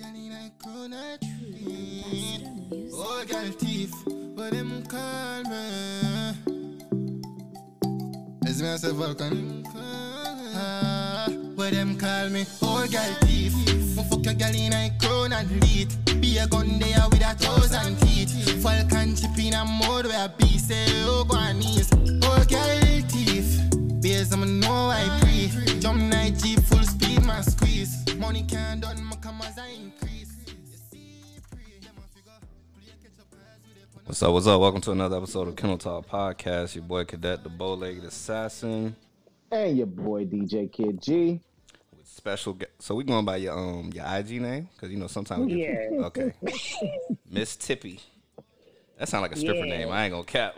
Oh, girl thief, but them call me. As me I say Vulcan. But them call me oh, girl thief. Mo fuck your girl in a crown and lead. Be a gun there with 1,000 teeth. Falcon chip in a mode where I be say oh, go on knees. Oh, girl thief. Beers I'ma know I pre. Jump night Jeep full speed my squeeze. Money can't done my commas I increase. What's up? What's up? Welcome to another episode of Kennel Talk Podcast. Your boy Cadet, the bow-legged assassin, and your boy DJ Kid G. With special guest. So we going by your IG name because you know sometimes we get people. Okay, Miss Tippy. That sounds like a stripper name. I ain't gonna cap.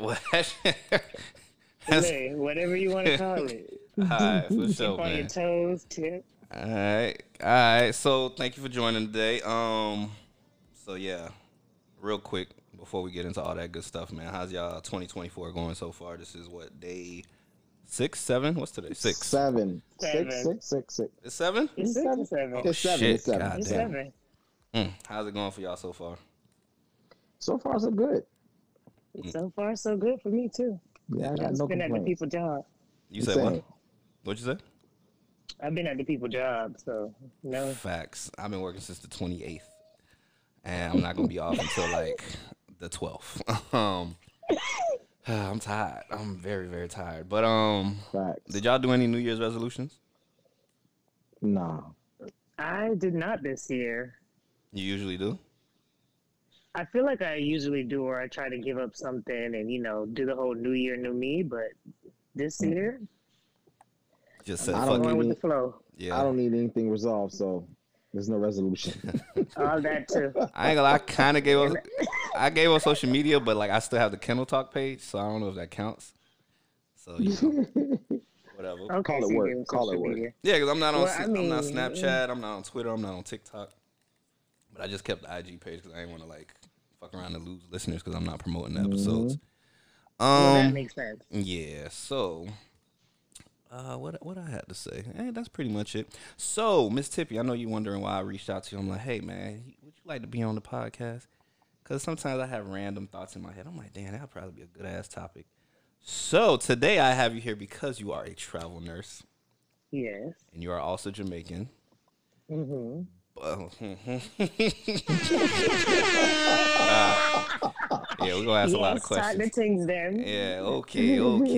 Hey, whatever you want to call it. All right, for Keep sure, on man. your toes, Tip. All right. So thank you for joining today. So yeah, real quick. Before we get into all that good stuff, man, how's y'all 2024 going so far? This is what, day 6, 7? What's today? 6. 7. Seven. 6. It's 7? It's 6 or 7. Oh, It's 7. shit. It's 7. God It's damn. 7. How's it going for y'all so far? So far, so good. So far, so good for me, too. Yeah, I got I've no been at the complaints. people job. You said what? Same. What'd you say? I've been at the people job, so no. Facts. I've been working since the 28th, and I'm not gonna be off until like the 12th. I'm tired. I'm very, very tired. But Facts. did y'all do any New Year's resolutions? Nah. I did not this year. You usually do. I feel like I usually do, or I try to give up something and, do the whole New Year, new me, but this year, Just said I fuck don't it. going with need the flow. Yeah. I don't need anything resolved, so there's no resolution. All that, too. I ain't gonna lie, I kind of gave up. I gave up social media, but like I still have the Kennel Talk page, so I don't know if that counts. So whatever. Okay, Call it so you're work. doing Call it social work. media. Yeah, because I'm not on. Well, I I'm not mean, Snapchat. I'm not on Twitter. I'm not on TikTok. But I just kept the IG page because I didn't want to like fuck around and lose listeners because I'm not promoting the episodes. Well, that makes sense. Yeah. So. What I had to say? That's pretty much it. So, Miss Tippy, I know you're wondering why I reached out to you. I'm like, hey, man, would you like to be on the podcast? Because sometimes I have random thoughts in my head. I'm like, damn, that'll probably be a good-ass topic. So, today I have you here because you are a travel nurse. Yes. And you are also Jamaican. Mm-hmm. Yeah, we're going to ask a lot of Yes, talk the questions. things then. Yeah, okay.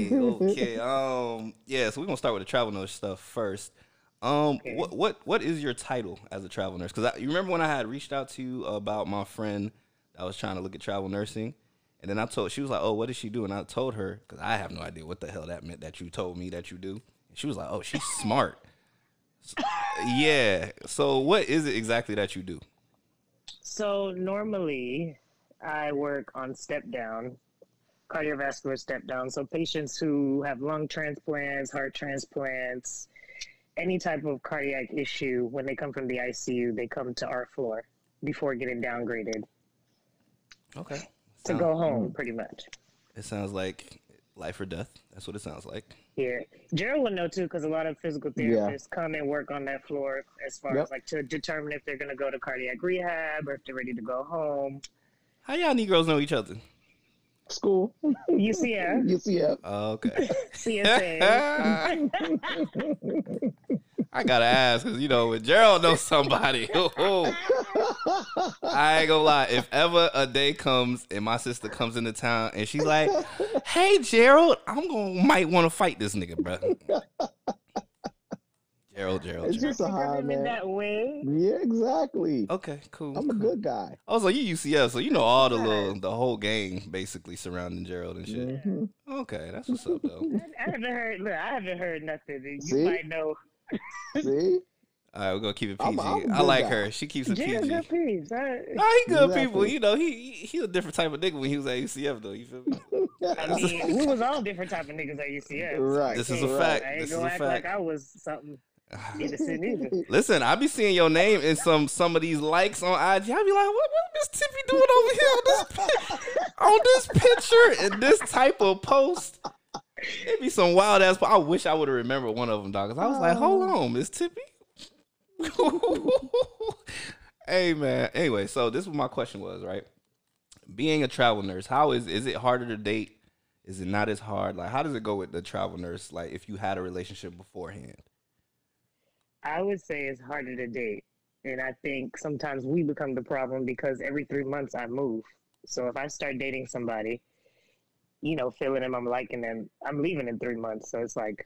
Yeah, so we're gonna start with the travel nurse stuff first. What is your title as a travel nurse? Because you remember when I had reached out to you about my friend that was trying to look at travel nursing, and then she was like, "Oh, what does she do?" And I told her because I have no idea what the hell that meant that you told me that you do. And she was like, "Oh, she's smart." Yeah. So what is it exactly that you do? So normally I work on step down, cardiovascular step down. So patients who have lung transplants, heart transplants, any type of cardiac issue, when they come from the ICU, they come to our floor before getting downgraded Okay. to go home, pretty much. It sounds like life or death. That's what it sounds like. Yeah. Gerald would know too, because a lot of physical therapists come and work on that floor as far as like to determine if they're going to go to cardiac rehab or if they're ready to go home. How y'all Negroes know each other? School. UCF, UCF. Oh, okay. CSA. I gotta ask because when Gerald knows somebody, I ain't gonna lie. If ever a day comes and my sister comes into town and she's like, "Hey, Gerald, might want to fight this nigga, bro." Gerald. It's just a high, in man. that way. Yeah, exactly. Okay, cool. I'm a good guy. Oh, so you UCF, so you know all the whole gang basically surrounding Gerald and shit. Mhm. Okay, that's what's up though. I haven't heard nothing. You See? might know. See? All right, we're gonna keep it I'm PG. a I good like guy. her. She keeps it Jared's PG. good peeps. Oh, he good Exactly. people. He a different type of nigga when he was at UCF though. You feel me? I mean, we was all different type of niggas at UCF. Right. This is a Hey, fact. I ain't This is gonna a act fact. like I was something innocent either. Listen, I be seeing your name in some of these likes on IG. I be like, what Miss Tippy doing over here on this picture and this type of post? It be some wild ass. I wish I would have remembered one of them, dog. 'Cause I was like, hold on, Miss Tippy. Hey man. Anyway, so this is what my question was, right? Being a travel nurse, how is it harder to date? Is it not as hard? Like, how does it go with the travel nurse? Like, if you had a relationship beforehand. I would say it's harder to date. And I think sometimes we become the problem because every 3 months I move. So if I start dating somebody, feeling them, I'm liking them, I'm leaving in 3 months. So it's like,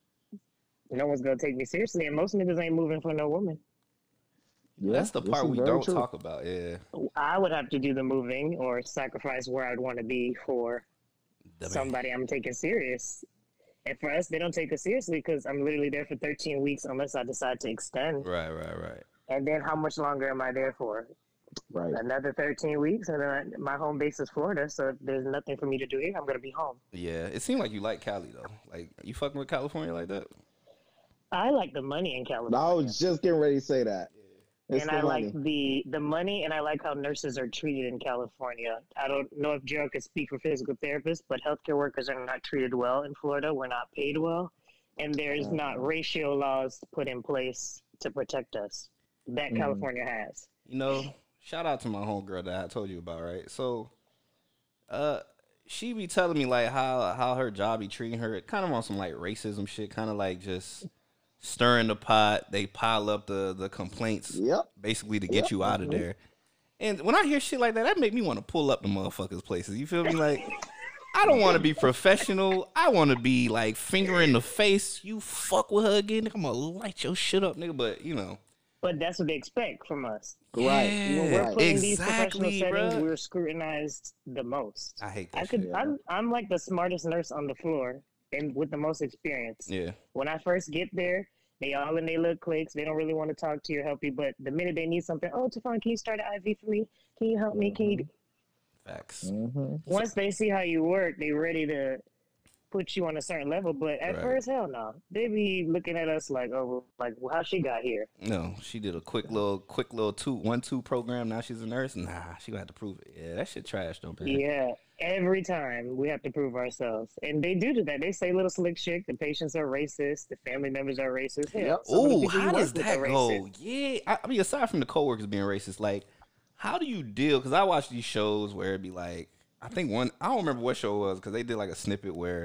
no one's going to take me seriously. And most niggas ain't moving for no woman. Yeah, That's the this part is we very don't true. talk about. Yeah. I would have to do the moving or sacrifice where I'd want to be for The man. somebody I'm taking serious. And for us, they don't take us seriously because I'm literally there for 13 weeks unless I decide to extend. Right. And then how much longer am I there for? Right. Another 13 weeks, and then my home base is Florida, so if there's nothing for me to do here, I'm going to be home. Yeah. It seemed like you like Cali though. Like, you fucking with California like that? I like the money in California. I was just getting ready to say that. It's And the I money. like the money, and I like how nurses are treated in California. I don't know if Gerald could speak for physical therapists, but healthcare workers are not treated well in Florida. We're not paid well, and there's not ratio laws put in place to protect us that California has. Shout out to my homegirl that I told you about, right? So, she be telling me like how her job be treating her, kind of on some like racism shit, kind of like just stirring the pot. They pile up the complaints, Yep. basically to get you out of there. And when I hear shit like that make me want to pull up the motherfuckers' places. You feel me? Like, I don't want to be professional. I want to be like finger in the face. You fuck with her again, nigga, I'm gonna light your shit up, nigga. But But that's what they expect from us. Right. When we're Right. put in these professional Exactly, settings, bruh. we're scrutinized the most. I hate that shit. I'm like the smartest nurse on the floor and with the most experience. Yeah. When I first get there, they all in their little cliques. They don't really want to talk to you or help you. But the minute they need something, Tefon, can you start an IV for me? Can you help me? Can you? Facts. Mm-hmm. Once they see how you work, they ready to put you on a certain level. But at Right. first, hell no. They be looking at us like, how she got here? No, she did a quick little 1-2 program. Now she's a nurse. Nah, she gonna have to prove it. Yeah, that shit trash though, man. Yeah, every time we have to prove ourselves. And they do that. They say little slick shit. The patients are racist. The family members are racist. Hell, Yep. some of the Oh, people you how work does with that are go? racist. Yeah, I mean, aside from the coworkers being racist, like, how do you deal? Because I watch these shows where it'd be like, I don't remember what show it was because they did like a snippet where,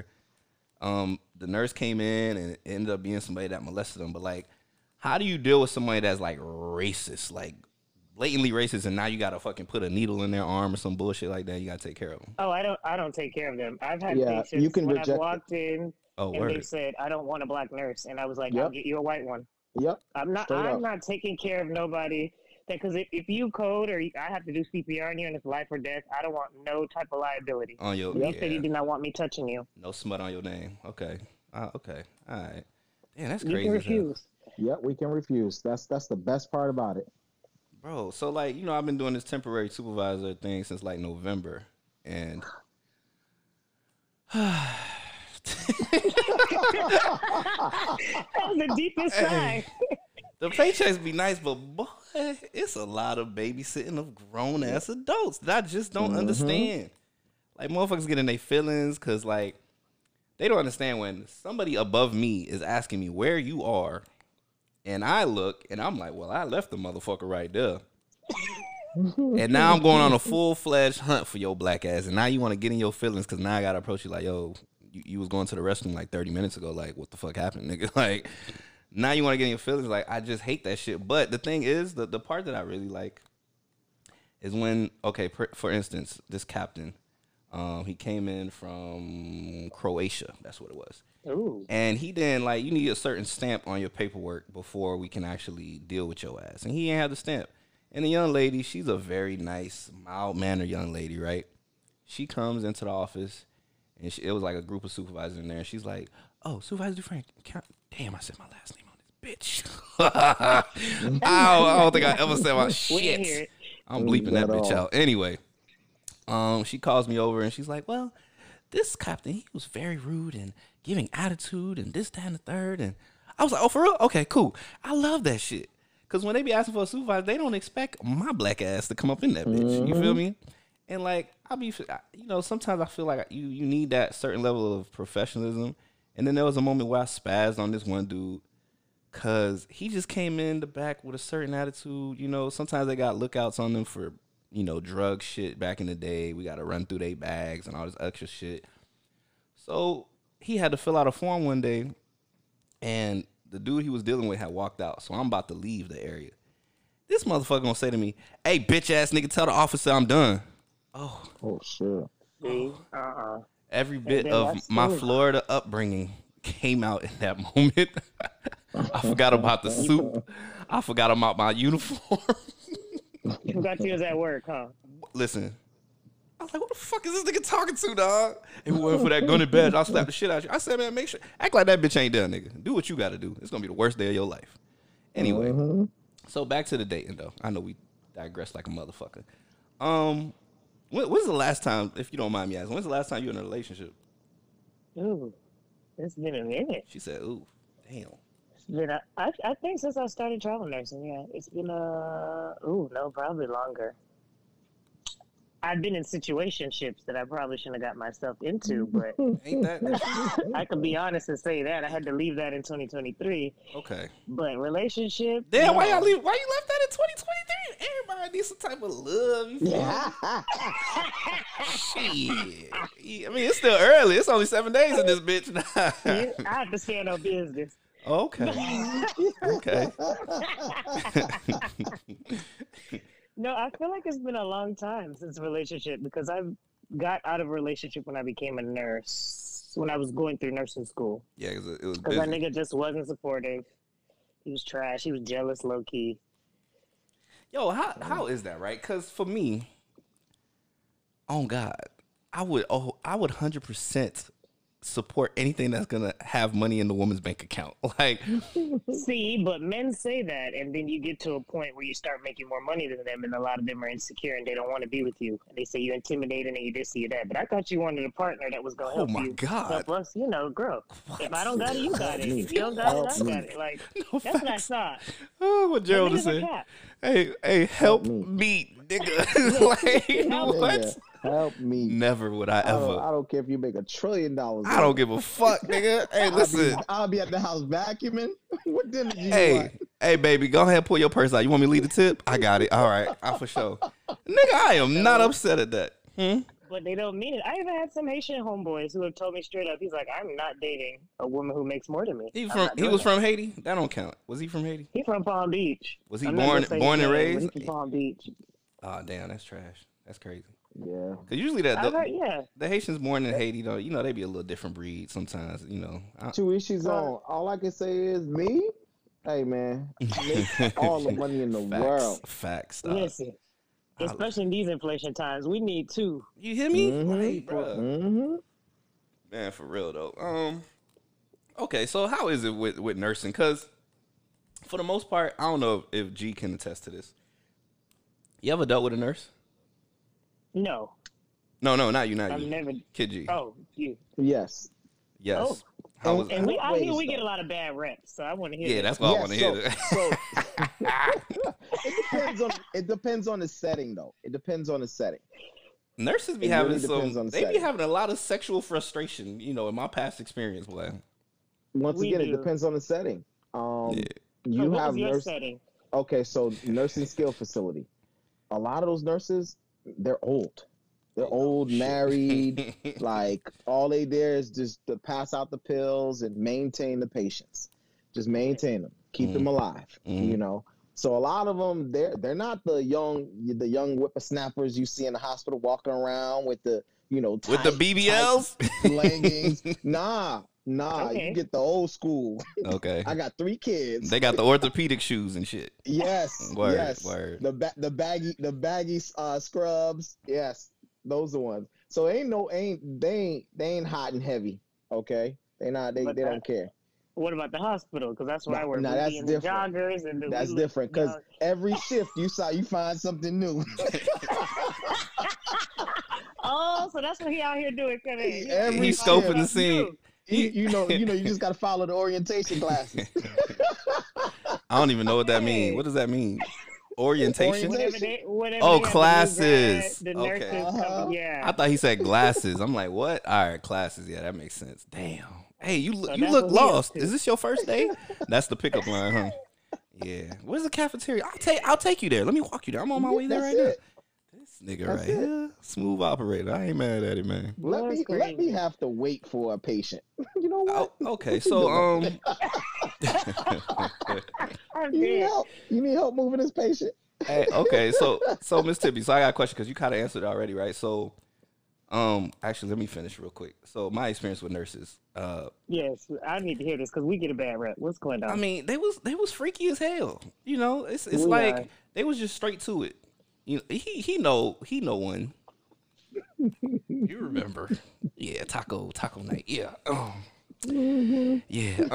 the nurse came in and it ended up being somebody that molested them. But like, how do you deal with somebody that's like racist, like blatantly racist, and now you gotta fucking put a needle in their arm or some bullshit like that? You gotta take care of them. Oh, I don't take care of them. I've had Yeah, patients you can when I've reject walked in Oh, and they word. said, I don't want a black nurse. And I was like, Yep. I'll get you a white one. Yep. I'm Straight up. not taking care of nobody. Because if you code or I have to do CPR on you and it's life or death, I don't want no type of liability. On your You said you did not want me touching you. no smut on your name. Okay. Okay. All right. Damn, that's You crazy. can as hell. refuse. Yep. We can refuse. That's the best part about it. Bro, so like, I've been doing this temporary supervisor thing since like November. And That was the deepest sigh. the paychecks be nice, but boy, it's a lot of babysitting of grown ass adults that I just don't understand. Like, motherfuckers get in their feelings because like they don't understand when somebody above me is asking me where you are, and I look and I'm like, well, I left the motherfucker right there. And now I'm going on a full-fledged hunt for your black ass. And now you want to get in your feelings because now I got to approach you like, yo, you was going to the restroom like 30 minutes ago. Like, what the fuck happened, nigga? Like, now you want to get in your feelings. Like, I just hate that shit. But the thing is, the part that I really like is when, okay, for instance, this captain, he came in from Croatia. That's what it was. Ooh. And he didn't, like, you need a certain stamp on your paperwork before we can actually deal with your ass. And he ain't have the stamp. And the young lady, she's a very nice, mild-mannered young lady, right? She comes into the office, and it was like a group of supervisors in there. And she's like, oh, Supervisor Dufresne, damn, I said my last name on this bitch. I don't think I ever said my We didn't hear shit. it. I'm bleeping that At bitch all. out. Anyway, she calls me over, and she's like, well, this captain, he was very rude and giving attitude and this, that, and the third. And I was like, oh, for real? Okay, cool. I love that shit. Because when they be asking for a supervisor, they don't expect my black ass to come up in that bitch. You feel me? And, like, sometimes I feel like you need that certain level of professionalism. And then there was a moment where I spazzed on this one dude Cause he just came in the back with a certain attitude. You know, sometimes they got lookouts on them for, you know, drug shit back in the day. We got to run through their bags and all this extra shit. So he had to fill out a form one day, and the dude he was dealing with had walked out. So I'm about to leave the area. This motherfucker gonna say to me, "Hey, bitch ass nigga, tell the officer I'm done." Oh shit. See? Every bit then of that's my good. Florida upbringing came out in that moment. I forgot about the suit. I forgot about my uniform. You got yours at work, huh? Listen, I was like, "What the fuck is this nigga talking to, dog?" And we went for that gunny badge. I'll slap the shit out of you. I said, "Man, make sure, act like that bitch ain't there, nigga. Do what you got to do. It's gonna be the worst day of your life." Anyway, so back to the dating though. I know we digressed like a motherfucker. When's the last time, if you don't mind me asking, when's the last time you were in a relationship? Ooh, it's been a minute. She said, "Ooh, damn." It's been I think since I started travel nursing, yeah. It's been probably longer. I've been in situationships that I probably shouldn't have got myself into, but Ain't that? I can be honest and say that I had to leave that in 2023. Okay. But relationship, Damn, no. why you left that in 2023? Everybody needs some type of love. You feel me? Shit. I mean, it's still early. It's only 7 days in this bitch now. Yeah, I have to stand on business. Okay. Okay. No, I feel like it's been a long time since a relationship because I got out of a relationship when I became a nurse, when I was going through nursing school. Yeah, because it was Because that busy. nigga just wasn't supportive. He was trash. He was jealous, low key. Yo, how is that, right? Because for me, oh God, I would 100% support anything that's gonna have money in the woman's bank account. Like, See, but men say that, and then you get to a point where you start making more money than them, and a lot of them are insecure and they don't want to be with you. And they say you're intimidating and you this, you that. But I thought you wanted a partner that was gonna help my you, God. help us, grow. If I don't got it, you got it. If you don't got it, I got it. Like that's what I thought. oh, what Gerald Niggas just are said. cap. Hey, help me, nigga. Like, what? Nigga, help me. Never would I I ever. don't care if you make $1 trillion. I don't give a fuck, nigga. Hey, listen. I'll be at the house vacuuming. What dinner do you want? Hey, baby, go ahead and pull your purse out. You want me to leave the tip? I got it. All right, for sure. Nigga, I am not upset at that. But they don't mean it. I even had some Haitian homeboys who have told me straight up, he's like, I'm not dating a woman who makes more than me. He I'm not doing was that. from Haiti. That don't count. Was he from Haiti? He's from Palm Beach. Was he I'm not gonna say born his and name, raised? but He's from Palm Beach. Oh, damn, that's trash. That's crazy. Yeah. Cause usually I heard, yeah. the Haitians born in Haiti, though, they be a little different breed sometimes. Two issues on. All I can say is me. Hey man, make all the money in the world. Facts. Listen, especially in these inflation times, we need two. You hear me? Mhm. Like, bruh. Mm-hmm. Man, for real though. Okay, so how is it with nursing? Cause for the most part, I don't know if G can attest to this. You ever dealt with a nurse? No, No, not you, I've never. Kid G. Oh, you. Yes. Yes. Oh. How was And we, I Wait hear a we get second. a lot of bad reps, so I want to hear. Yeah, that. that's what I want to hear. So it depends on the setting though. It depends on the setting. Nurses be It having really depends on the they be setting. having a lot of sexual frustration, in my past experience, boy. Once We again, do. it depends on the setting. Yeah. So You what have was your nurse. setting? Okay, so nursing skill facility. A lot of those nurses, they're old. They're old, shit. married. Like all they there is just to pass out the pills and maintain the patients. Just maintain them, keep them alive. So a lot of them, they're not the young whippersnappers you see in the hospital walking around with the With the BBLs? tight leggings. Nah. Okay. You get the old school. Okay. I got 3 kids. They got the orthopedic shoes and shit. Yes. Word, yes. word. The baggy scrubs. Yes, those are ones. So they ain't hot and heavy. Okay, they don't care. What about the hospital? Because that's where I work. Nah, We that's be in the different. joggers and That's different because every shift you find something new. Oh, so that's what he out here doing. He's scoping the scene. you just got to follow the orientation classes. I don't even know what that means. What does that mean? Orientation? Whatever Oh, they have, classes. The Okay. nurses come, yeah. I thought he said glasses. I'm like, what? All right, classes. Yeah, that makes sense. Damn. Hey, you So you that's look what we up lost. to. Is this your first day? That's the pickup line, huh? Yeah. Where's the cafeteria? I'll take you there. Let me walk you there. I'm on my way there That's right now. it. This nigga That's right it. here, smooth operator. I ain't mad at it, man. Let That's me crazy. have to wait for a patient. You know what? Oh, okay, so I'm You need dead. help. You need help moving this patient. hey, okay, so Miss Tippy, so I got a question because you kind of answered it already, right? So, actually, let me finish real quick. So, my experience with nurses, Yes, I need to hear this because we get a bad rep. What's going on? I mean, they was freaky as hell. You know, it's We like are. they was just straight to it. You know, he know one. You remember? Yeah, taco night. Yeah. Yeah.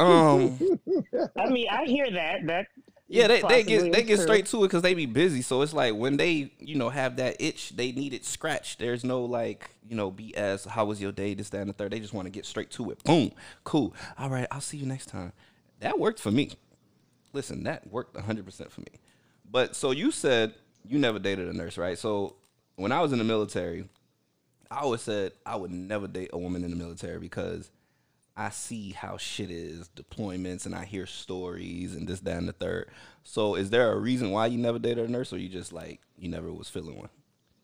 I mean, I hear that. That Yeah, they possibly get is true. straight to it because they be busy. So it's like when they have that itch, they need it scratched. There's no like BS. How was your day? This, that, and the third. They just want to get straight to it. Boom, cool. All right, I'll see you next time. That worked for me. Listen, that worked 100% for me. But so you said you never dated a nurse, right? So when I was in the military, I always said I would never date a woman in the military because I see how shit is, deployments, and I hear stories and this, that, and the third. So is there a reason why you never dated a nurse, or you just like you never was feeling one?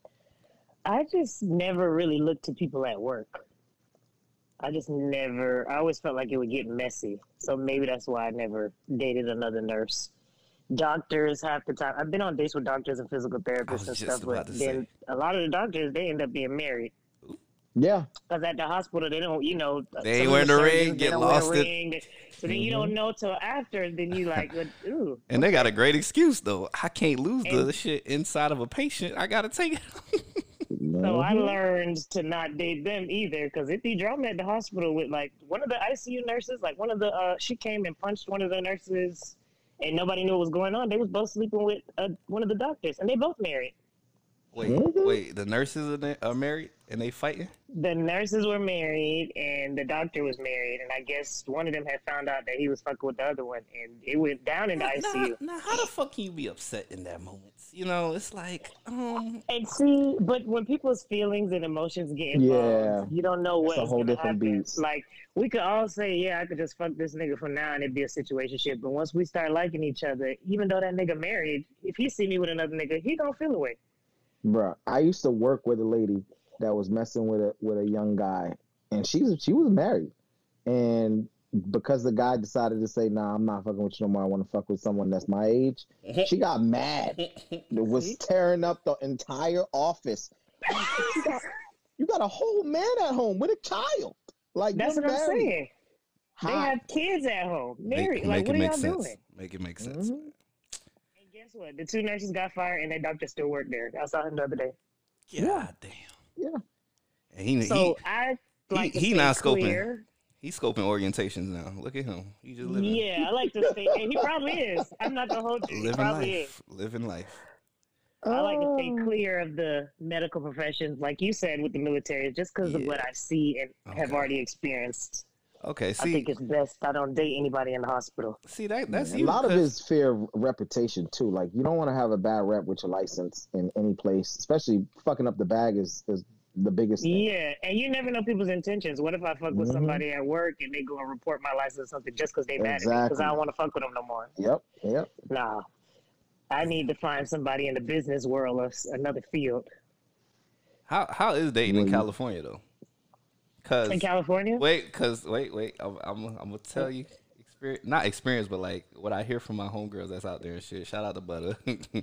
I just never really looked to people at work. I always felt like it would get messy. So maybe that's why I never dated another nurse. Doctors half the time. I've been on dates with doctors and physical I therapists was and just stuff, about but to then say. a lot of the doctors, they end up being married. Yeah. Because at the hospital, they don't, They some ain't of wearing the ring, surgeons, they get don't wear lost a it. ring. So then you don't know till after. Then you like, ooh. And they got a great excuse though. I can't lose the And- shit inside of a patient. I gotta take it. So I learned to not date them either, because it'd be drama at the hospital with like one of the ICU nurses, like one of the she came and punched one of the nurses, and nobody knew what was going on. They was both sleeping with one of the doctors, and they both married. Wait, the nurses are married and they fighting? The nurses were married, and the doctor was married, and I guess one of them had found out that he was fucking with the other one, and it went down in the ICU. Now, how the fuck can you be upset in that moment? You know, it's like, And see, but when people's feelings and emotions get involved, Yeah. you don't know It's what's a whole gonna different happen. beast. Like we could all say, yeah, I could just fuck this nigga for now and it'd be a situationship. But once we start liking each other, even though that nigga married, if he see me with another nigga, he gonna feel away. Bruh, I used to work with a lady that was messing with a young guy, and she was married, and because the guy decided to say, "Nah, I'm not fucking with you no more. I want to fuck with someone that's my age," she got mad. It was tearing up the entire office. You got a whole man at home with a child. Like That's you're what I'm married. saying. They Hot. have kids at home, married. make Like, what it are make y'all sense. doing? Make it make sense. Mhm. And guess what? The two nurses got fired, and that doctor still worked there. I saw him the other day. God damn. Yeah. And So I like to he stay not scoping. clear. He's scoping orientations now. Look at him. He just living. Yeah, I like to stay. And he probably is. I'm not gonna hold you. He Living probably life. Living life. I like to stay Oh. clear of the medical professions, like you said, with the military, just because of Yeah. what I see and have Okay. already experienced. Okay, I see, think it's best I don't date anybody in the hospital. that's A you. lot of 'cause- it is fear of reputation too. Like you don't want to have a bad rep with your license in any place, especially fucking up the bag is the biggest thing. Yeah, and you never know people's intentions. What if I fuck with Mhm. somebody at work and they go and report my license or something just because they mad at me because Exactly. I don't want to fuck with them no more? Yep. Nah, I need to find somebody in the business world or another field. How is dating in Well, California though? Cause In California, wait, I'm gonna tell you not experience, but like what I hear from my homegirls that's out there and shit. Shout out to Butter.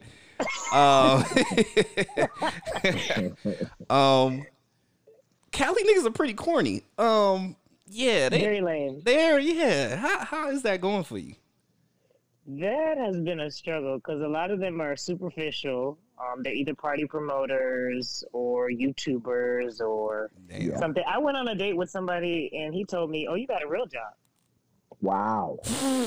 Cali niggas are pretty corny. Yeah, very lame. yeah. How is that going for you? That has been a struggle because a lot of them are superficial. They're either party promoters or YouTubers or Damn. something. I went on a date with somebody and he told me, "Oh, you got a real job," Wow.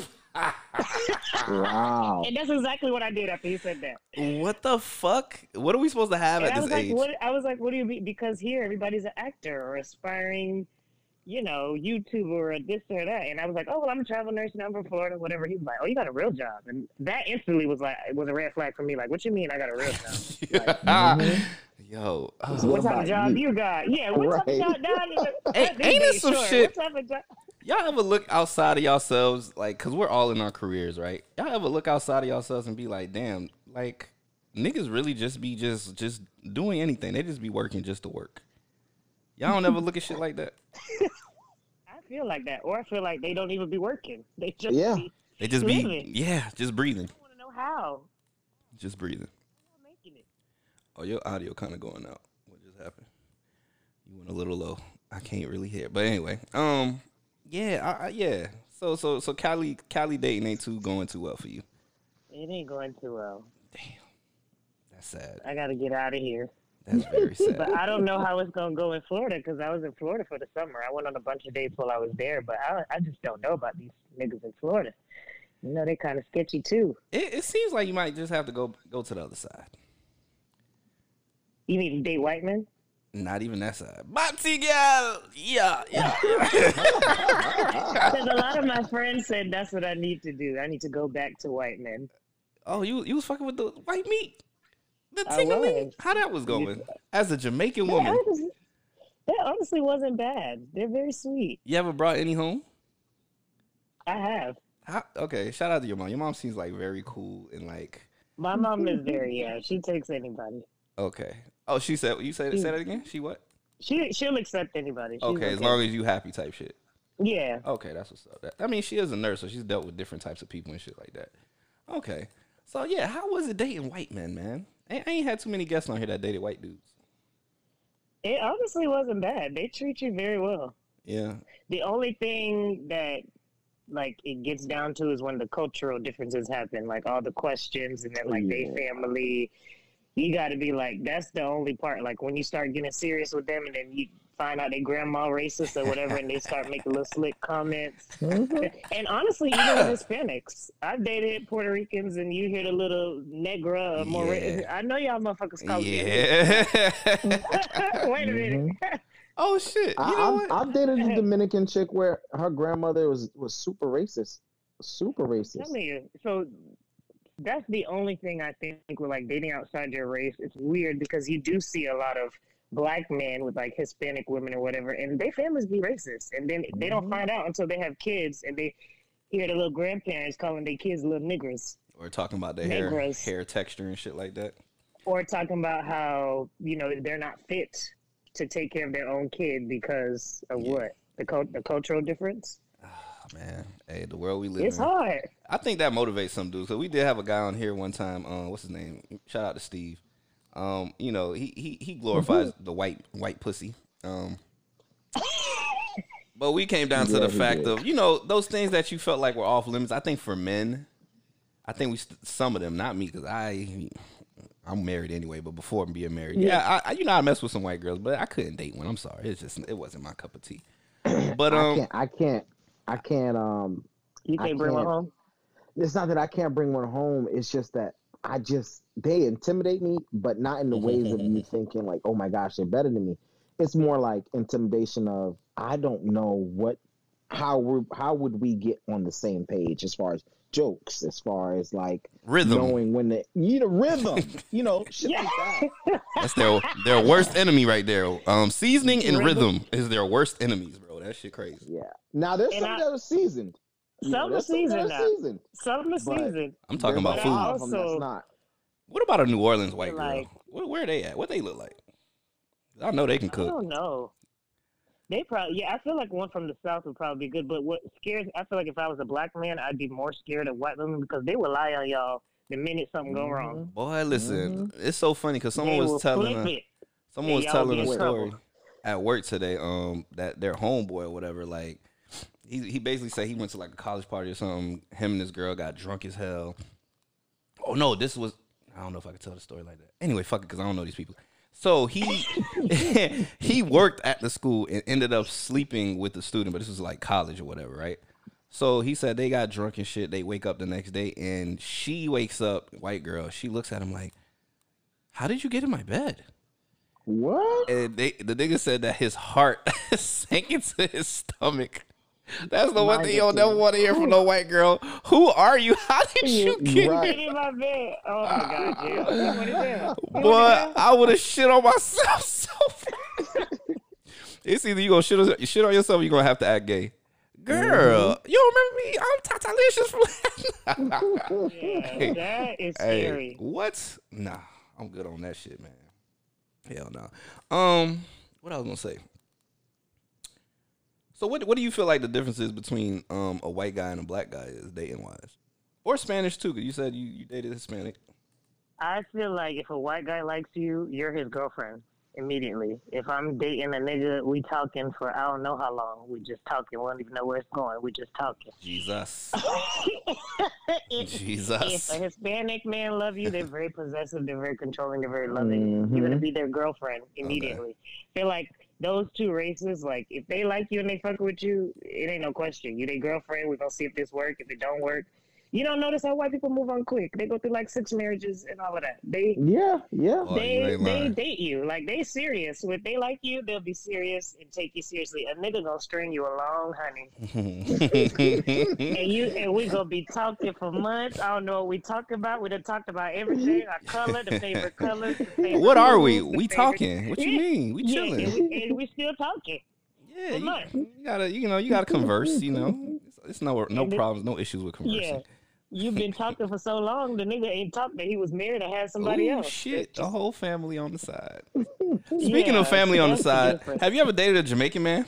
Wow. and that's exactly what I did after he said that. What the fuck? What are we supposed to have And at I this was like, age? "What?" I was like, "What do you mean?" Because here, everybody's an actor or aspiring, YouTuber or this or that. And I was like, "Oh, well, I'm a travel nurse and I'm from Florida, whatever." He was like, "Oh, you got a real job," and that instantly was a red flag for me. Like, what you mean I got a real job? Like, Yo, What what type about of job you? you got? Yeah, what type of Right. job? Hey, ain't it some shit? What type of job? Y'all ever look outside of yourselves, like, cause we're all in our careers, right? Y'all ever look outside of yourselves and be like, damn, like, niggas really just be just doing anything. They just be working just to work. Y'all don't ever look at shit like that. I feel like that, or I feel like they don't even be working. They just be They just living. just breathing. I want to know how. Just breathing. How making it. Oh, your audio kind of going out. What just happened? You went a little low. I can't really hear. But anyway, yeah. So Cali dating ain't going too well for you. It ain't going too well. Damn, that's sad. I got to get out of here. That's very sad. But I don't know how it's going to go in Florida because I was in Florida for the summer. I went on a bunch of dates while I was there, but I just don't know about these niggas in Florida. You know, they kind of sketchy too. It seems like you might just have to go to the other side. You need to date white men? Not even that side. Batsy girl! Yeah. Because a lot of my friends said that's what I need to do. I need to go back to white men. Oh, you was fucking with the white meat? The I tingling? was. How that was going? As a Jamaican woman. That honestly wasn't bad. They're very sweet. You ever brought any home? I have. Okay, shout out to your mom. Your mom seems like very cool and like... My mom is very, she takes anybody. Okay. Oh, she said, say that again? She what? She'll accept anybody. She's Okay, as long as you happy type shit. Yeah. Okay, that's what's up. I mean, she is a nurse, so she's dealt with different types of people and shit like that. Okay. So, yeah, how was it dating white men, man? I ain't had too many guests on here that dated white dudes. It honestly wasn't bad. They treat you very well. Yeah. The only thing that, like, it gets down to is when the cultural differences happen, like all the questions and then, like, they family. You got to be like, that's the only part. Like, when you start getting serious with them and then you find out they grandma racist or whatever and they start making little slick comments. And honestly, even with Hispanics, I've dated Puerto Ricans and you hear the little negra or more. I know y'all motherfuckers call Wait a minute. Oh, shit. You know what? I've dated a Dominican chick where her grandmother was super racist. Super racist. Tell me, so that's the only thing I think with like dating outside your race. It's weird because you do see a lot of black men with like Hispanic women or whatever, and their families be racist, and then they don't find out until they have kids, and they hear the little grandparents calling their kids little niggers. Or talking about their hair texture and shit like that. Or talking about how, you know, they're not fit to take care of their own kid because of what? The cultural difference? Man, hey, the world we live in. It's hard. I think that motivates some dudes. So we did have a guy on here one time. What's his name? Shout out to Steve. You know, he glorifies the white pussy. But we came down to the fact of, you know, those things that you felt like were off limits. I think for men, I think some of them, not me, because I'm married anyway. But before being married, I you know, I mess with some white girls, but I couldn't date one. I'm sorry, it wasn't my cup of tea. But I can't. You can't bring one home? It's not that I can't bring one home. It's just that they intimidate me, but not in the ways of you thinking like, oh my gosh, they're better than me. It's more like intimidation of, I don't know how would we get on the same page as far as jokes, as far as like rhythm, knowing when the rhythm, shit like that. That's their worst enemy right there. Seasoning and rhythm is their worst enemies, bro. That shit crazy. Yeah. Now there's some that are seasoned. Some are seasoned now. Some are seasoned. I'm talking about food. Also, what about a New Orleans white girl? Where are they at? What they look like? I know they can cook. I don't know. They probably, I feel like one from the South would probably be good. But what scares, I feel like if I was a black man, I'd be more scared of white women because they will lie on y'all the minute something go wrong. Boy, listen, it's so funny because someone was telling a story at work today. That their homeboy or whatever, like he basically said he went to like a college party or something. Him and this girl got drunk as hell. Oh no, I don't know if I could tell the story like that. Anyway, fuck it, because I don't know these people. So he worked at the school and ended up sleeping with the student, but this was like college or whatever, right? So he said they got drunk and shit. They wake up the next day and she wakes up, white girl. She looks at him like, "How did you get in my bed?" What? And the nigga said that his heart sank into his stomach. That's the one thing you'll never want to hear from no white girl. Who are you? How did you get in my bed? Oh my god, Jill. Boy, I would have shit on myself so fast. It's either you gonna shit on yourself or you're gonna have to act gay. Girl, you don't remember me? I'm Tatalicious from Yeah, that is scary. What? Nah, I'm good on that shit, man. Hell no. What I was gonna say. So what do you feel like the difference is between a white guy and a black guy is dating wise, or Spanish too? Cause you said you dated Hispanic. I feel like if a white guy likes you, you're his girlfriend immediately. If I'm dating a nigga, we talking for I don't know how long. We just talking. We don't even know where it's going. We just talking. Jesus. If Jesus. a Hispanic man love you, they're very possessive, they're very controlling, they're very loving. You're gonna be their girlfriend immediately. I feel like those two races, like if they like you and they fuck with you, it ain't no question. You their girlfriend. We're gonna see if this work. If it don't work, you don't notice how white people move on quick. They go through like 6 marriages and all of that. Yeah. Oh, you ain't They lying. date you. Like, they serious. If they like you, they'll be serious and take you seriously. A nigga gonna string you along, honey. and we gonna be talking for months. I don't know what we talking about. We done talked about everything. Our color, the favorite colors. The favorite What are we? foods, the We favorite- talking. What you mean? We Yeah, chilling. and we still talking. Yeah, for months. you gotta converse. You know, it's no And it- problems, no issues with conversing. Yeah. You've been talking for so long, the nigga ain't talking that he was married or had somebody Ooh, else. shit, It's a just- whole family on the side. Speaking Yeah, of family on the that's the side, difference. have you ever dated a Jamaican man?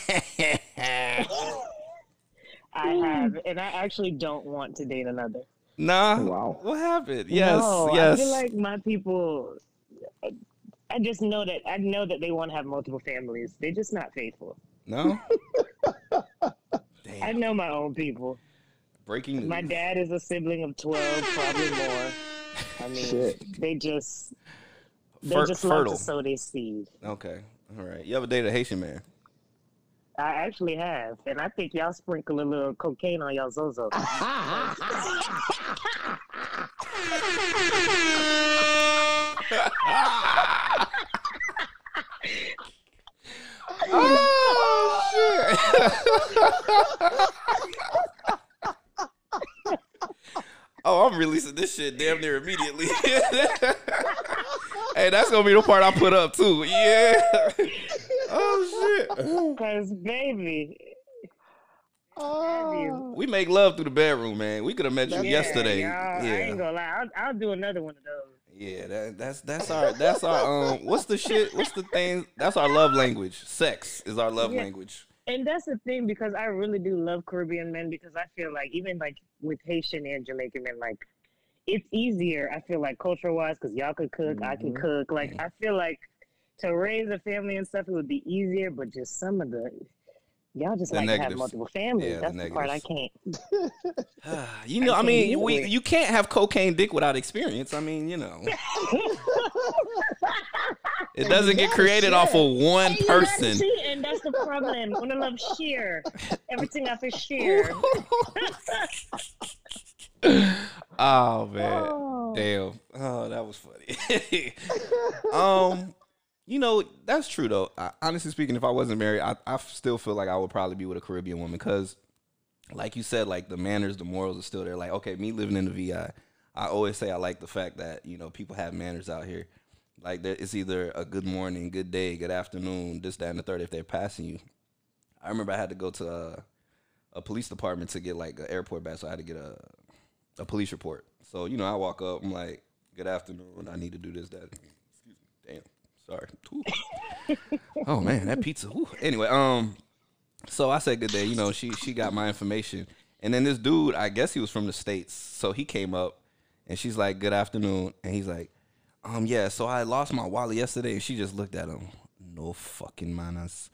I have, and I actually don't want to date another. Nah. Wow. What happened? Yes, No, yes. I feel like my people. I just know that they want to have multiple families. They're just not faithful. No. I Damn. know my own people. Breaking news. My dad is a sibling of 12, probably more. I mean, Shit. they just Fer- love fertile. to sow their seed. Okay. All right. You ever dated a Haitian man? I actually have, and I think y'all sprinkle a little cocaine on y'all Zozo. Oh shit! Oh, I'm releasing this shit damn near immediately. Hey, that's gonna be the part I put up too. Yeah. Oh shit. Cause baby, We make love through the bedroom, man. We could have met you yesterday. y'all, I Yeah. ain't gonna lie. I'll do another one of those. Yeah, that's our what's the shit? What's the thing? That's our love language. Sex is our love Yeah. language. And that's the thing, because I really do love Caribbean men, because I feel like even like with Haitian and Jamaican men, like it's easier. I feel like culture wise, because y'all could cook, I can cook. Like I feel like to raise a family and stuff, it would be easier. But just some of the y'all just The like to have negatives. multiple families. Yeah, That's the the part I negatives. can't. You know, I can't mean, do it. you can't have cocaine dick without experience. I mean, you know, it doesn't get created off of one You gotta person. see, and that's the problem. When I love share, everything I have to share. Oh man, Oh. damn. Oh, that was funny. You know, that's true though. Honestly speaking, if I wasn't married, I still feel like I would probably be with a Caribbean woman because, like you said, like the manners, the morals are still there. Like, okay, me living in the VI, I always say I like the fact that, you know, people have manners out here. Like, it's either a good morning, good day, good afternoon, this, that, and the third if they're passing you. I remember I had to go to a police department to get like an airport badge, so I had to get a police report. So, you know, I walk up, I'm like, good afternoon, I need to do this, that. Excuse me, damn, sorry. Ooh. Oh man, that pizza. Ooh. Anyway, so I said good day, you know, she got my information. And then this dude, I guess he was from the States, so he came up and she's like, good afternoon. And he's like, yeah, so I lost my wallet yesterday. And she just looked at him, no fucking manners.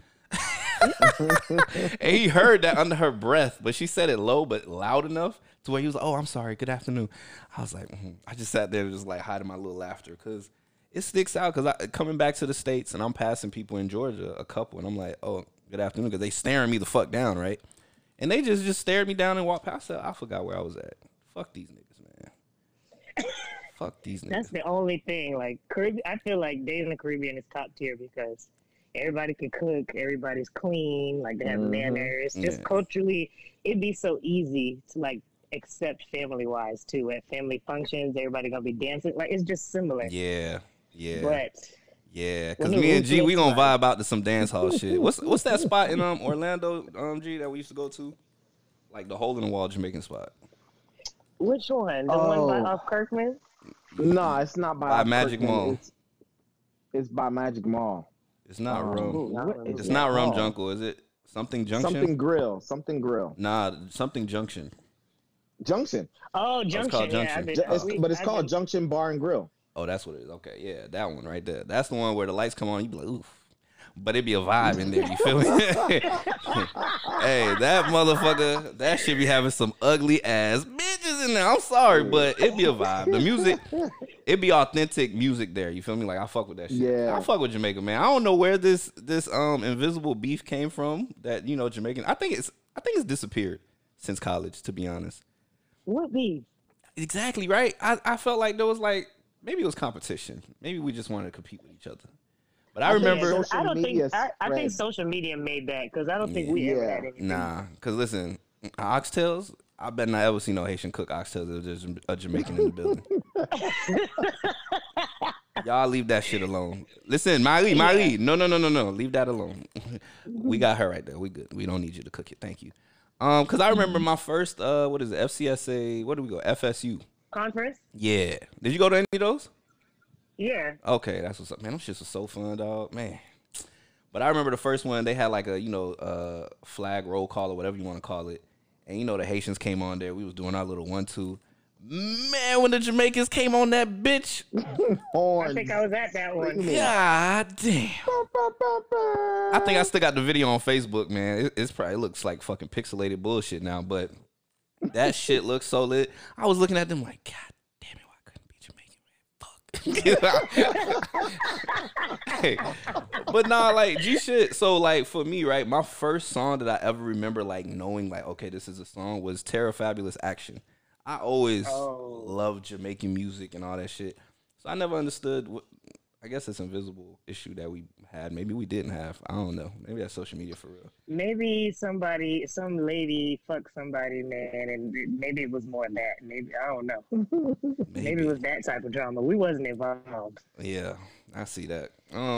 And he heard that under her breath, but she said it low but loud enough to where he was like, oh, I'm sorry, good afternoon. I was like, I just sat there just like hiding my little laughter because it sticks out because coming back to the States and I'm passing people in Georgia, a couple, and I'm like, oh, good afternoon, because they staring me the fuck down, right? And they just stared me down and walked past. I forgot where I was at. Fuck these niggas, man. Fuck these niggas. That's the only thing. Like I feel like dating the Caribbean is top tier because everybody can cook, everybody's clean, like they have manners. Just Yeah. culturally, it'd be so easy to like accept family wise too. At family functions, everybody gonna be dancing. Like it's just similar. Yeah. But Yeah, because When me the and G, roof we gonna looks like- vibe out to some dance hall shit. What's that spot in Orlando, G, that we used to go to? Like the hole in the wall Jamaican spot. Which one? The one by Oh. off Kirkman? No, it's not by, By Magic Kirkman. Mall. It's by Magic Mall. It's not Um, rum. Ooh, what not is It's that not Rum called? Jungle, is it? Something Junction? Something grill. Nah, something Junction. Junction. Oh, it's Junction. called Yeah, Junction. I've been, But it's I've called been- Junction Bar and Grill. Oh, that's what it is. Okay, yeah, that one right there. That's the one where the lights come on. You be like, oof. But it be a vibe in there. You feel me? Hey, that motherfucker, that should be having some ugly ass bitches in there. I'm sorry, but it be a vibe. The music, it be authentic music there. You feel me? Like I fuck with that shit. Yeah. I fuck with Jamaica, man. I don't know where this invisible beef came from. That Jamaican. I think it's disappeared since college. To be honest. What beef? Exactly right. I felt like there was like maybe it was competition. Maybe we just wanted to compete with each other. But I think remember. social I don't think media I think spread. social media made that because I don't think we ever Yeah. had anything. Nah, cause listen, oxtails. I bet not ever seen no Haitian cook oxtails. It was just a Jamaican in the building. Y'all leave that shit alone. Listen, Miley, no, leave that alone. We got her right there. We good. We don't need you to cook it. Thank you. Cause I remember my first what is it? FCSA. Where do we go? FSU. Conference? Yeah. Did you go to any of those? Yeah. Okay, that's what's up, man. Them shits was so fun, dog, man. But I remember the first one. They had like a flag roll call or whatever you want to call it, and the Haitians came on there. We was doing our little 1-2. Man, when the Jamaicans came on that bitch, I think I was at that one. god damn. I think I still got the video on Facebook, man. It looks like fucking pixelated bullshit now, but that shit looks so lit. I was looking at them like, god damn it, why couldn't be Jamaican, man? Fuck. Hey, but nah, like G shit. So like for me, right, my first song that I ever remember like knowing like, okay, this is a song was Terra Fabulous Action. I always loved Jamaican music and all that shit. So I never understood what, I guess it's invisible issue that we had. Maybe we didn't have. I don't know. Maybe that's social media for real. Maybe some lady fucked somebody, man, and maybe it was more that. Maybe I don't know. Maybe it was that type of drama. We wasn't involved. Yeah, I see that.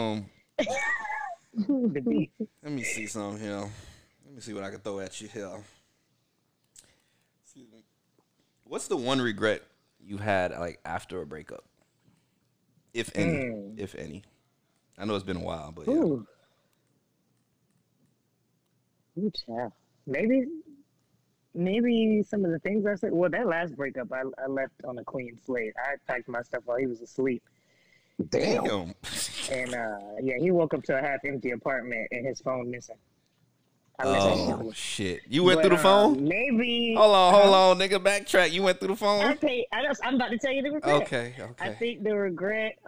The beef. Let me see something here. Let me see what I can throw at you here. Excuse me. What's the one regret you had like after a breakup? If any. If any. I know it's been a while, but yeah. Ooh, child. Maybe some of the things I said. Well, that last breakup, I left on a clean slate. I packed my stuff while he was asleep. Damn. And he woke up to a half empty apartment and his phone missing. I left that Oh shit. shit. You went through the But, phone? Maybe. Hold on, nigga. Backtrack. You went through the phone? I'm about to tell you the regret. Okay. I think the regret.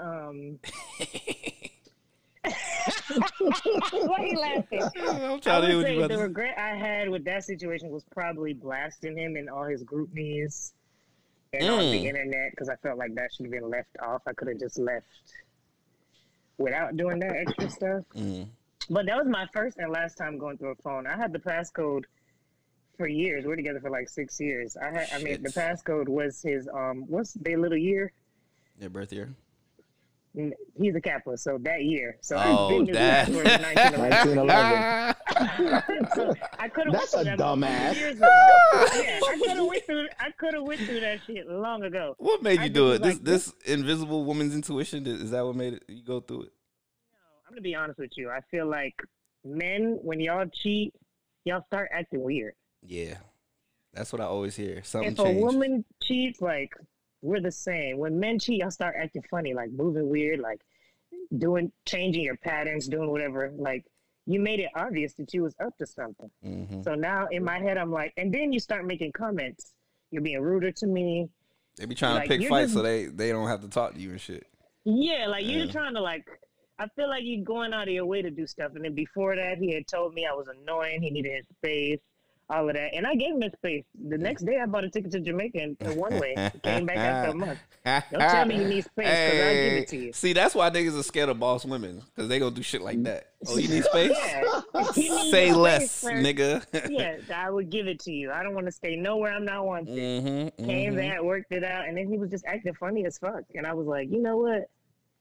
Why are you laughing? I'm trying I to hear would what you say about the to say. regret I had with that situation was probably blasting him in all his group me's and on the internet because I felt like that should have been left off. I could have just left without doing that extra stuff. But that was my first and last time going through a phone. I had the passcode for years. We're together for like 6 years. Shit. The passcode was his what's their little year? Their birth year? He's a Kappa, so that year. So Oh, I've been that. to 1911. 1911. So I could have. That's a dumbass. Yeah, I could have went through that shit long ago. What made I you do it? just was This invisible woman's intuition, is that what made it you go through it? I'm gonna be honest with you. I feel like men, when y'all cheat, y'all start acting weird. Yeah. That's what I always hear. Something If a changed. woman cheats, like we're the same. When men cheat, y'all start acting funny, like moving weird, like changing your patterns, doing whatever. Like you made it obvious that you was up to something. Mm-hmm. So now in my head, I'm like, and then you start making comments. You're being ruder to me. They be trying like, to pick you're fights just- so they don't have to talk to you and shit. Yeah, like Yeah. you're trying to like. I feel like you're going out of your way to do stuff. And then before that, he had told me I was annoying. He needed his space, all of that. And I gave him his space. The next day, I bought a ticket to Jamaica in one way. Came back after a month. Don't tell me you need space because I'll give it to you. See, that's why niggas are scared of boss women because they gonna do shit like that. Oh, you need space? Yeah. He needs Say space, less, sir. nigga. Yeah, I would give it to you. I don't want to stay nowhere I'm not wanted. Mm-hmm, Came back, worked it out, and then he was just acting funny as fuck. And I was like, you know what?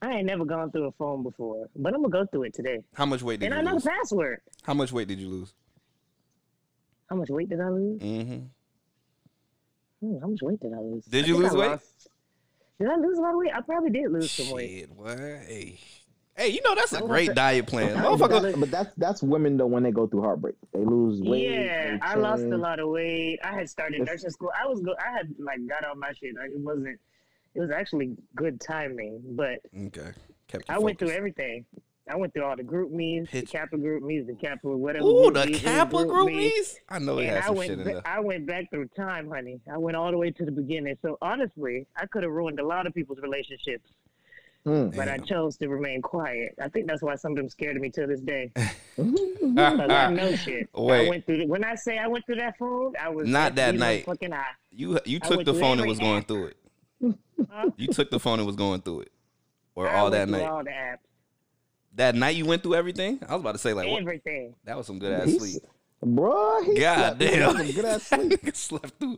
I ain't never gone through a phone before, but I'm gonna go through it today. How much weight did And you I know lose? the password. How much weight did you lose? How much weight did I lose? Mm-hmm. How much weight did I lose? Did I you think lose I weight? lost- Did I lose a lot of weight? I probably did lose some weight. Shit, what? Hey, you know that's a I was great like- diet plan, But motherfucker. that's women though when they go through heartbreak. They lose weight. Yeah, they I lost a change. lot of weight. I had started If- nursing school. I had like got all my shit. Like, it was actually good timing, but Okay, kept you I went through focused. everything. I went through all the group meets, Pitch. the Kappa group meets, the Kappa whatever. Ooh, group the meets, Kappa group meets. meets. I know it And had some shit in there. I went back through time, honey. I went all the way to the beginning. So honestly, I could have ruined a lot of people's relationships, Mm. but I Damn. chose to remain quiet. I think that's why some of them scared of me to this day. Mm-hmm. 'Cause I know shit. Wait. I went through. When I say I went through that phone, I was Not that you night. Fucking high. You I took went the through phone and every was going app. through it. Huh? You took the phone and was going through it, or I all went that through night. all the apps, That night you went through everything. I was about to say like, what? everything. That was some good ass He's- sleep. Bro, he God slept. He damn, had some good ass sleep. slept through.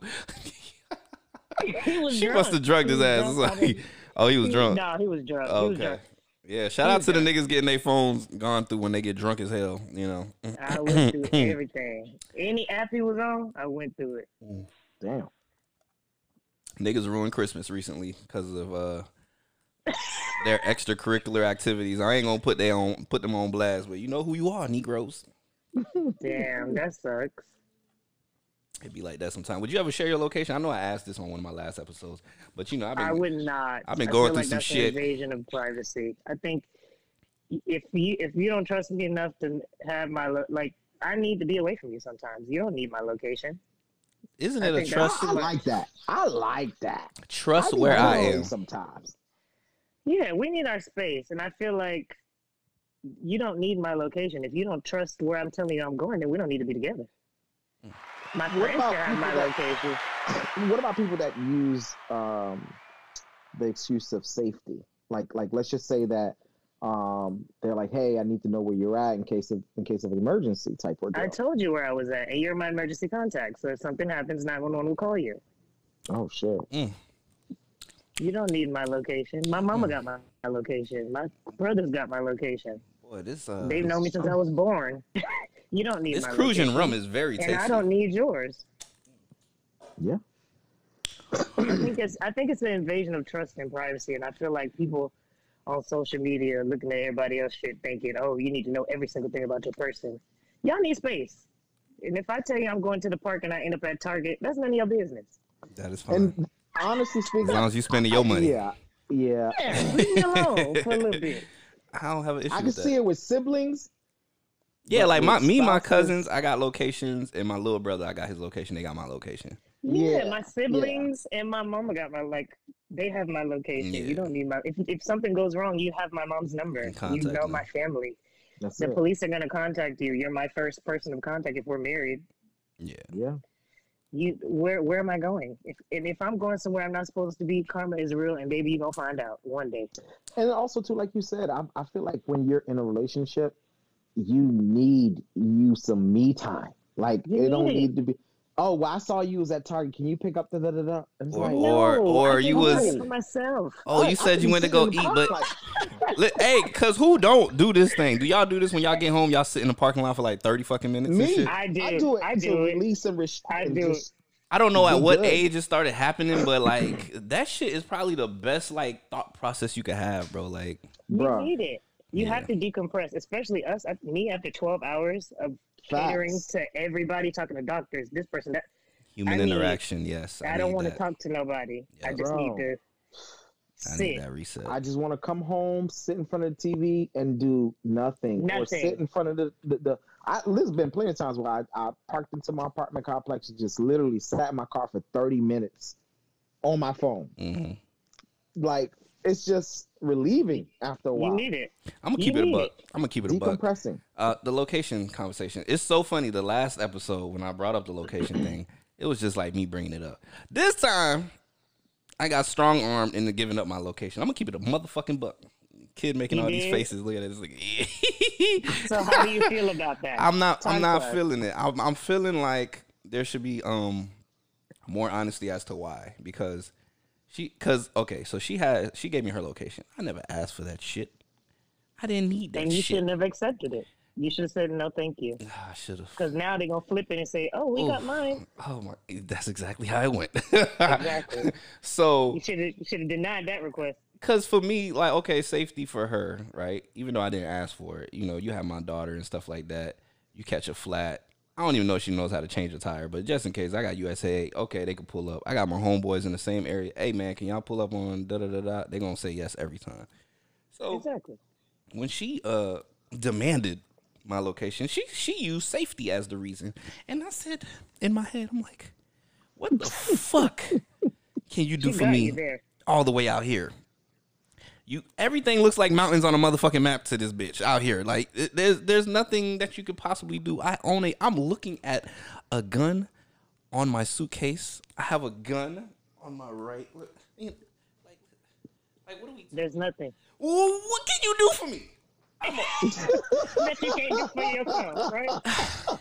He was She drunk. must have drugged He his was ass. drunk It's all the- like, oh, he was drunk. No, he was drunk. He was Okay. drunk. Yeah, shout He out was to the drunk. niggas getting their phones gone through when they get drunk as hell, you know. I went through everything. Any app he was on, I went through it. Damn. Niggas ruined Christmas recently because of their extracurricular activities. I ain't gonna put them on blast, but you know who you are, Negroes. Damn, that sucks. It'd be like that sometimes. Would you ever share your location? I know I asked this on one of my last episodes, but you know I would not. I've been I going feel through like some that's shit. An invasion of privacy. I think if you don't trust me enough to have my like, I need to be away from you sometimes. You don't need my location. Isn't I it a think trust? I like that. I like that. Trust be where I lonely am. sometimes. Yeah, we need our space, and I feel like you don't need my location. If you don't trust where I'm telling you I'm going, then we don't need to be together. My What friends about can have my people location. What about people that use the excuse of safety? Like let's just say that they're like, hey, I need to know where you're at in case of an emergency type ordeal. I told you where I was at, and you're my emergency contact. So if something happens, 911 will call you. Oh shit. You don't need my location. My mama got my location. My brothers got my location. Boy, this They've known me since I was born. You don't need this my cruising location. rum is very tasty. And I don't need yours. Yeah. I think it's an invasion of trust and privacy, and I feel like people on social media looking at everybody else shit thinking, oh, you need to know every single thing about your person. Y'all need space. And if I tell you I'm going to the park and I end up at Target, that's none of your business. That is fine. And honestly As speaking, long as you spending your money. Yeah. Yeah, leave me alone for a little bit. I don't have an issue I can with that. see it with siblings. Yeah, But like my with my spouses- cousins, I got locations, and my little brother, I got his location. They got my location. Yeah, Yeah, my siblings and my mama got they have my location. Yeah. You don't need my if something goes wrong, you have my mom's number. You You can contact know them. my family. That's The it. police are gonna contact you. You're my first person of contact if we're married. Yeah. Yeah. Where am I going? If I'm going somewhere I'm not supposed to be, karma is real, and baby, you gonna find out one day. And also too, like you said, I feel like when you're in a relationship, you need some me time. Like You it don't need it. need to be. Oh, well, I saw you was at Target. Can you pick up the da da da? And it's Or- like, or I you can do was- it for myself. Oh, you said you went to go eat, but hey, cause who don't do this thing? Do y'all do this when y'all get home? Y'all sit in the parking lot for like 30 fucking minutes and Me? shit? I do. I do it I to do it. release and I and do just- I don't know at Be what good. age it started happening, but like that shit is probably the best like thought process you could have, bro. Like, You Bruh. need it. You Yeah. have to decompress, especially me after 12 hours of catering Facts. to everybody, talking to doctors, this person, that. human I need- interaction, yes. I don't need want to that. talk to nobody. I Yeah. just need Bro. to I sit. need that reset. I just want to come home, sit in front of the TV, and do nothing. Or Nothing. sit in front of the there's been plenty of times where I parked into my apartment complex and just literally sat in my car for 30 minutes on my phone. hmm Like, it's just relieving after a You while. need it. I'm gonna You keep it a need buck. it. I'm gonna keep it a buck. Decompressing. The location conversation. It's so funny. The last episode when I brought up the location thing, it was just like me bringing it up. This time, I got strong armed into giving up my location. I'm gonna keep it a motherfucking buck. Kid making You all these did? faces. Look at this. Like, So how do you feel about that? I'm not Time class. feeling it. I'm feeling like there should be more honesty as to why, because So she gave me her location. I never asked for that shit. I didn't need that And you shit. shouldn't have accepted it. You should have said no, thank you. I should have. Because now they're gonna flip it and say, "Oh, we got mine." Oh my! That's exactly how it went. Exactly. So You should have denied that request. because for me, like, okay, safety for her, right? Even though I didn't ask for it, you have my daughter and stuff like that. You catch a flat. I don't even know if she knows how to change a tire, but just in case, I got USA. Okay, they can pull up. I got my homeboys in the same area. Hey, man, can y'all pull up on da da da da? They're gonna say yes every time. So Exactly. when she demanded my location, she used safety as the reason, and I said in my head, I'm like, what the fuck can you do She for got me you there. all the way out here? Everything looks like mountains on a motherfucking map to this bitch out here. Like there's nothing that you could possibly do. I'm looking at a gun on my suitcase. I have a gun on my right. Like what do we? There's nothing What can you do for me? that you can't do for yourself, right?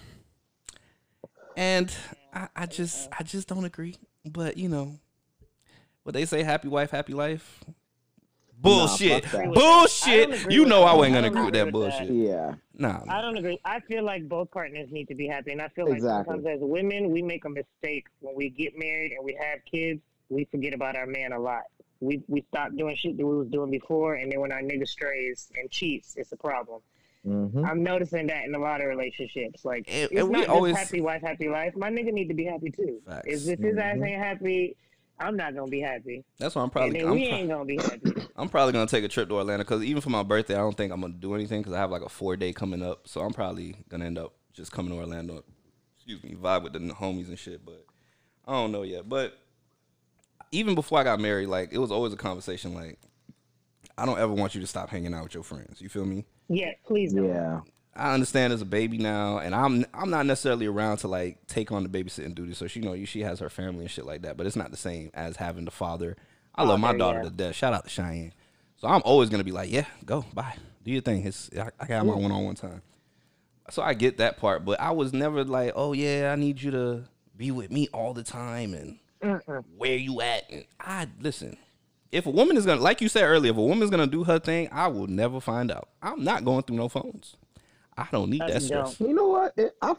And I just don't agree. But what they say, happy wife, happy life. Bullshit. fuck that. I don't Bullshit. agree You with know that. I wasn't I gonna don't agree with agree that with bullshit. Yeah. Nah. I don't agree. I feel like both partners need to be happy, and I feel like Exactly. sometimes as women we make a mistake when we get married and we have kids. We forget about our man a lot. We stop doing shit that we was doing before, and then when our nigga strays and cheats, it's a problem. Mm-hmm. I'm noticing that in a lot of relationships. Like, And it's we not always- just happy wife, happy life. My nigga need to be happy too. Facts. If his ass ain't happy, I'm not gonna be happy. That's why I'm And probably then we ain't gonna be happy. I'm probably gonna take a trip to Atlanta because even for my birthday, I don't think I'm gonna do anything because I have like a 4-day coming up. So I'm probably gonna end up just coming to Orlando. Vibe with the homies and shit. But I don't know yet. But even before I got married, like it was always a conversation. Like I don't ever want you to stop hanging out with your friends. You feel me? Yeah, please don't. Yeah. I understand there's a baby now, and I'm not necessarily around to like take on the babysitting duty. So she has her family and shit like that. But it's not the same as having the father. I love my daughter to death. Shout out to Cheyenne. So I'm always gonna be like, yeah, go, bye, do your thing. I got my one-on-one time. So I get that part, but I was never like, oh yeah, I need you to be with me all the time and where you at. And I listen. If a woman is gonna, like you said earlier, if a woman's gonna do her thing, I will never find out. I'm not going through no phones. I don't need that stress. You know what?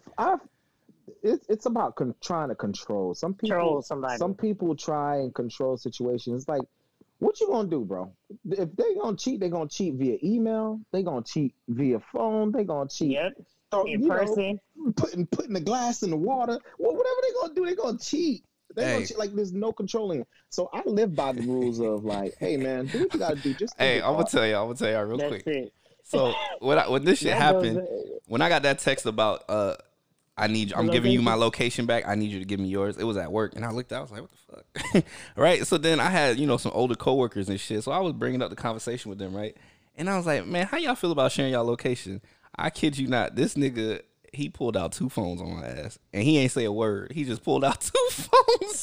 It's about trying to control. Some people try and control situations. It's like, what you gonna do, bro? If they gonna cheat, they gonna cheat via email. They gonna cheat via phone. They gonna cheat. Yep. In person. Putting the glass in the water. Well, whatever they gonna do, they gonna cheat. Hey. Like there's no controlling. So I live by the rules of like, hey man, do what you gotta do. Just Hey, I'm gonna tell y'all real That's quick. it. So when this shit That happened, goes- when I got that text about I'm giving you my location back, I need you to give me yours. It was at work, and I looked out, I was like, what the fuck? Right? So then I had, some older coworkers and shit. So I was bringing up the conversation with them, right? And I was like, man, how y'all feel about sharing y'all location? I kid you not, this nigga, he pulled out 2 phones on my ass, and he ain't say a word. He just pulled out 2 phones.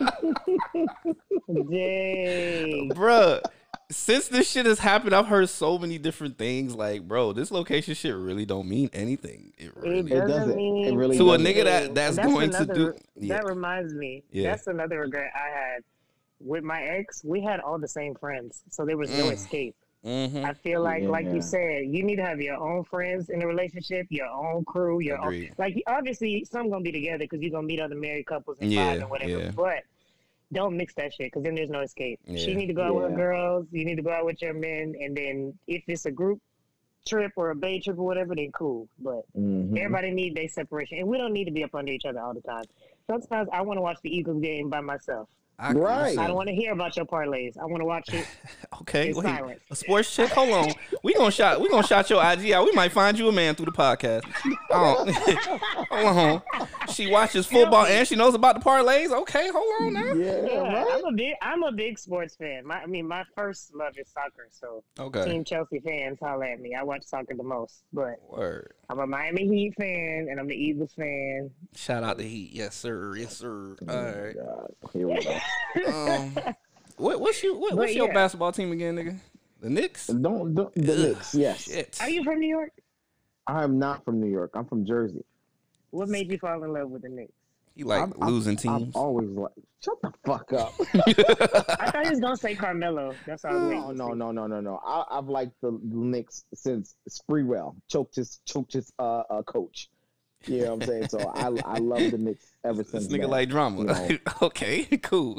Dang. Bruh, since this shit has happened, I've heard so many different things. Like, bro, this location shit really don't mean anything. It really It doesn't. doesn't mean It really to a doesn't. nigga that's going to do. Yeah. That reminds me. Yeah. That's another regret I had with my ex. We had all the same friends, so there was no escape. Mm-hmm. I feel like Yeah. you said, you need to have your own friends in a relationship, your own crew, your own. Agreed. Like, obviously, some gonna be together because you're gonna meet other married couples and Yeah, vibe and whatever. yeah. But don't mix that shit because then there's no escape. Yeah. She need to go out with her Yeah. girls. You need to go out with your men, and then if it's a group trip or a bay trip or whatever, then cool. But Mhm. everybody need their separation, and we don't need to be up under each other all the time. Sometimes I want to watch the Eagles game by myself. Right. I don't want to hear about your parlays. I want to watch it. Okay, in wait. silence. A sports chick? Hold on. We gonna shot your IG out. We might find you a man through the podcast. Hold on. She watches football and she knows about the parlays. Okay, hold on now. Yeah, Yeah, right. I'm a big sports fan. My first love is soccer. So Okay. Team Chelsea fans, holla at me. I watch soccer the most, but Word. I'm a Miami Heat fan and I'm the Eagles fan. Shout out to Heat. Yes, sir. Yes, sir. All right. God, here we go. What's But your yeah. basketball team again, nigga? The Knicks? Don't the Knicks. Yes, Shit. Are you from New York? I'm not from New York. I'm from Jersey. What made you fall in love with the Knicks? He like losing I'm teams. always like, shut the fuck up. I thought he was gonna say Carmelo. That's all. No. I've liked the Knicks since Sprewell choked his coach. You know what I'm saying? So I love the Knicks ever since. This nigga then. like drama. You know? Okay, cool.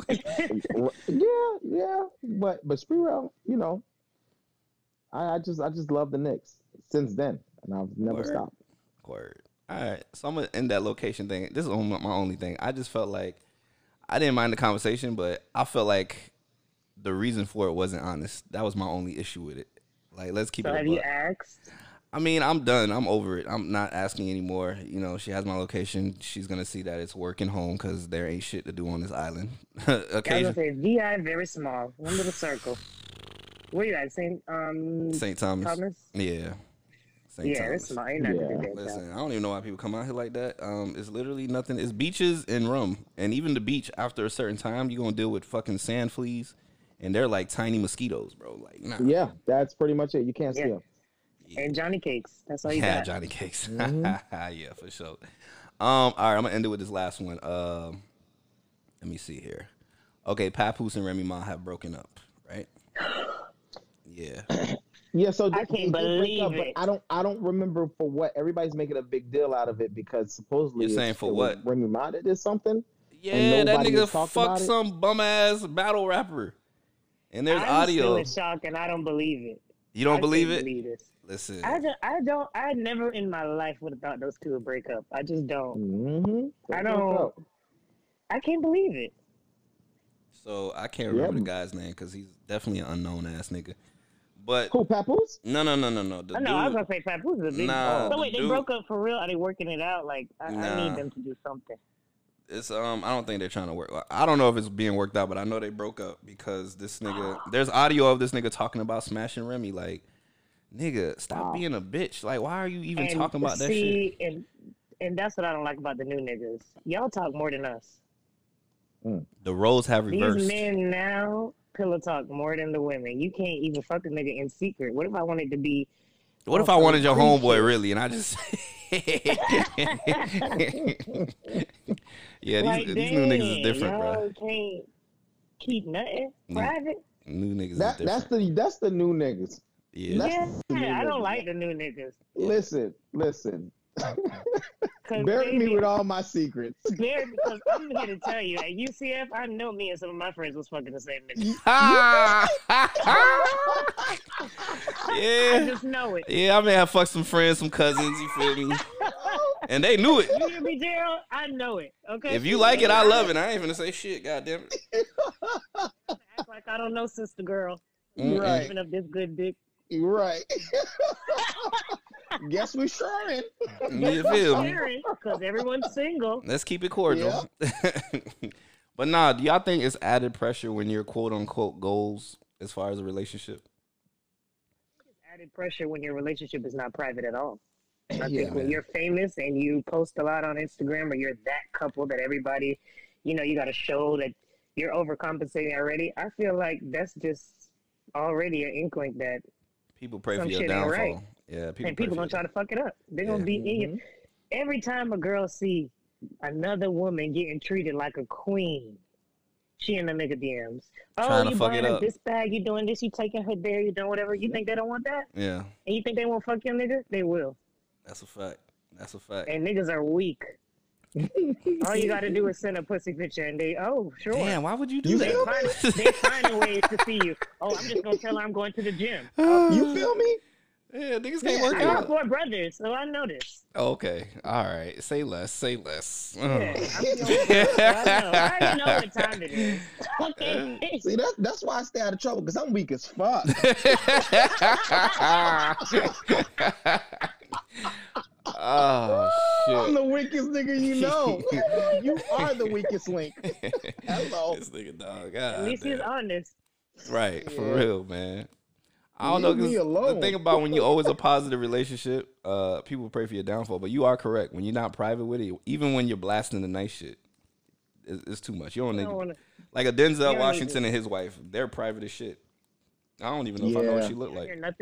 yeah. But Sprewell, you know, I just love the Knicks since then, and I've never stopped. Word. All right, so I'm gonna end that location thing. This is my only thing. I just felt like I didn't mind the conversation, but I felt like the reason for it wasn't honest. That was my only issue with it. Like, let's keep it. So have you asked? I mean, I'm done. I'm over it. I'm not asking anymore. You know, she has my location. She's gonna see that it's working home because there ain't shit to do on this island. I was Occasion. gonna say VI very small, one little circle. Where you at? St. Thomas. Yeah. St. Yeah, Thomas. it's small. Ain't nothing to do. Listen, I don't even know why people come out here like that. It's literally nothing. It's beaches and rum, and even the beach after a certain time, you're gonna deal with fucking sand fleas, and they're like tiny mosquitoes, bro. Like, nah. Yeah, that's pretty much it. You can't see them. Yeah. And Johnny Cakes. That's all you Yeah, got. Johnny Cakes. Mm-hmm. Yeah, for sure. All right, I'm gonna end it with this last one. Let me see here. Okay, Papoose and Remy Ma have broken up, right? Yeah. Yeah, so I can't believe it. But I don't remember for what. Everybody's making a big deal out of it because supposedly You're saying for what? Remy Ma did something. Yeah, that nobody nigga has talked fucked about it? some bum ass battle rapper, and there's I'm audio. still in shock, and I don't believe it. You don't believe can't it? Believe this. Listen, I never in my life would have thought those two would break up. I just don't. Mm-hmm. I don't. I can't believe it. so I can't remember the guy's name because he's definitely an unknown ass nigga. But Who, Papoose? no. The I know. dude, I was gonna say Papoose is a big. Nah, So wait, they dude. broke up for real? Are they working it out? Like I Nah. need them to do something. It's I don't think they're trying to work. I don't know if it's being worked out, but I know they broke up because this nigga. There's audio of this nigga talking about smashing Remy. Like, nigga, stop being a bitch. Like, why are you even talking about that shit? And that's what I don't like about the new niggas. Y'all talk more than us. The roles have reversed. These men now pillow talk more than the women. You can't even fuck a nigga in secret. What if I wanted to be? What if I wanted your homeboy really, and I just yeah, Like, these new niggas is different, y'all bro. can't keep nothing private. New niggas is different. That's the new niggas. Yeah. That's the new I don't niggas. like the new niggas. Listen. 'Cause Bury me baby, with all my secrets. because I'm here to tell you, at UCF, I know me and some of my friends was fucking the same nigga. I Yeah. just know it. Yeah, I may have fucked some friends, some cousins, you feel me? And they knew it. You hear me, Gerald? I know it. Okay. If you like it, I love it. I ain't finna say shit, goddamn it. Act like I don't know, sister girl. Mm-mm. Right. Giving up this good dick. You're right. Guess we sharing. You feel me? Because everyone's single. Let's keep it cordial. But nah, do y'all think it's added pressure when you're quote unquote goals as far as a relationship? It's added pressure when your relationship is not private at all. I Yeah, think when man. you're famous and you post a lot on Instagram or you're that couple that everybody, you got to show that you're overcompensating already. I feel like that's just already an inkling that People pray some for your shit ain't downfall. right. Yeah, and pray people for gonna try your- to fuck it up. They're Yeah. gonna be in you. Every time a girl see another woman getting treated like a queen, she in the nigga DMs. Oh, Trying to you fuck buying it her up. this bag, you doing this, you taking her there, you doing whatever. You think they don't want that? Yeah, And you think they won't fuck your nigga? They will. that's a fact. That's a fact. And niggas are weak. All you gotta do is send a pussy picture and they, sure. Damn, why would you do They that? finding ways to see you. Oh, I'm just gonna tell her I'm going to the gym. You feel me? Yeah, niggas can't work I it got out. 4 brothers, so I know this. Okay, all right. Say less. Say less. Yeah, I'm the only girl, so I know. I already know what time it is. Okay. See, that's why I stay out of trouble because I'm weak as fuck. Oh I'm shit! the weakest nigga you know. You are the weakest link. Hello. This nigga dog. At least he's honest. Right, for Yeah. real, man. I don't know. Leave me 'Cause alone. the thing about when you're always a positive relationship, people pray for your downfall. But you are correct. When you're not private with it, even when you're blasting the nice shit, it's too much. You don't I need don't wanna, like a Denzel need Washington and his wife. They're private as shit. I don't even know if I know what Yeah. she looked I hear like. nothing.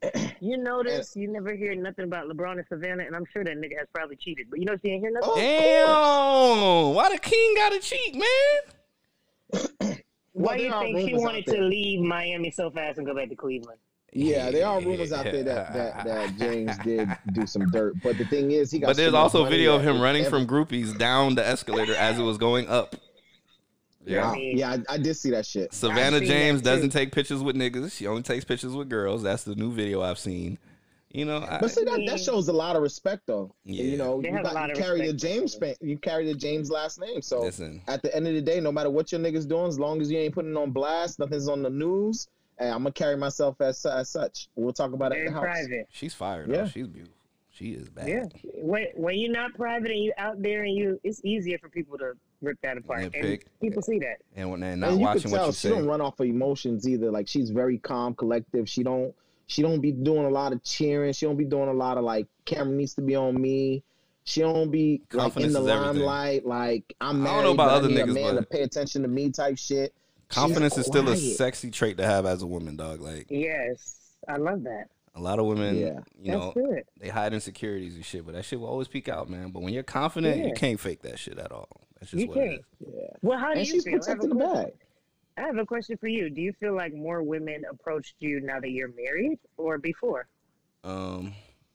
You notice you never hear nothing about LeBron and Savannah, and I'm sure that nigga has probably cheated. But you know, she ain't hear nothing. Damn, why the king gotta cheat, man? Why do you think she wanted to leave Miami so fast and go back to Cleveland? Yeah, there are rumors out there that James did do some dirt. But the thing is, he got. But there's also a video of him running from groupies down the escalator as it was going up. Yeah, I did see that shit. Savannah James doesn't take pictures with niggas. She only takes pictures with girls. That's the new video I've seen. You know, but see that shows a lot of respect, though. Yeah. You know, you carry the James last name. So at the end of the day, no matter what your niggas doing, as long as you ain't putting it on blast, nothing's on the news. Hey, I'm gonna carry myself as such. We'll talk about it at the house. Private. She's fired. Yeah, she's beautiful. She is bad. Yeah, when you're not private and you out there and it's easier for people to rip that apart. And people see that. And when they're not watching what you say, she don't run off of emotions either. Like she's very calm, collective. She don't be doing a lot of cheering. She don't be doing a lot of like camera needs to be on me. She don't be like in the limelight. Like I'm married, I don't know about other niggas, a man to pay attention to me type shit. Confidence is still a sexy trait to have as a woman, dog. Like yes, I love that. A lot of women, you know, they hide insecurities and shit, but that shit will always peek out, man. But when you're confident, you can't fake that shit at all. That's just what it is. Yeah. Well, how do you she's feel? protecting the bag. I have a question for you. Do you feel like more women approached you now that you're married or before? I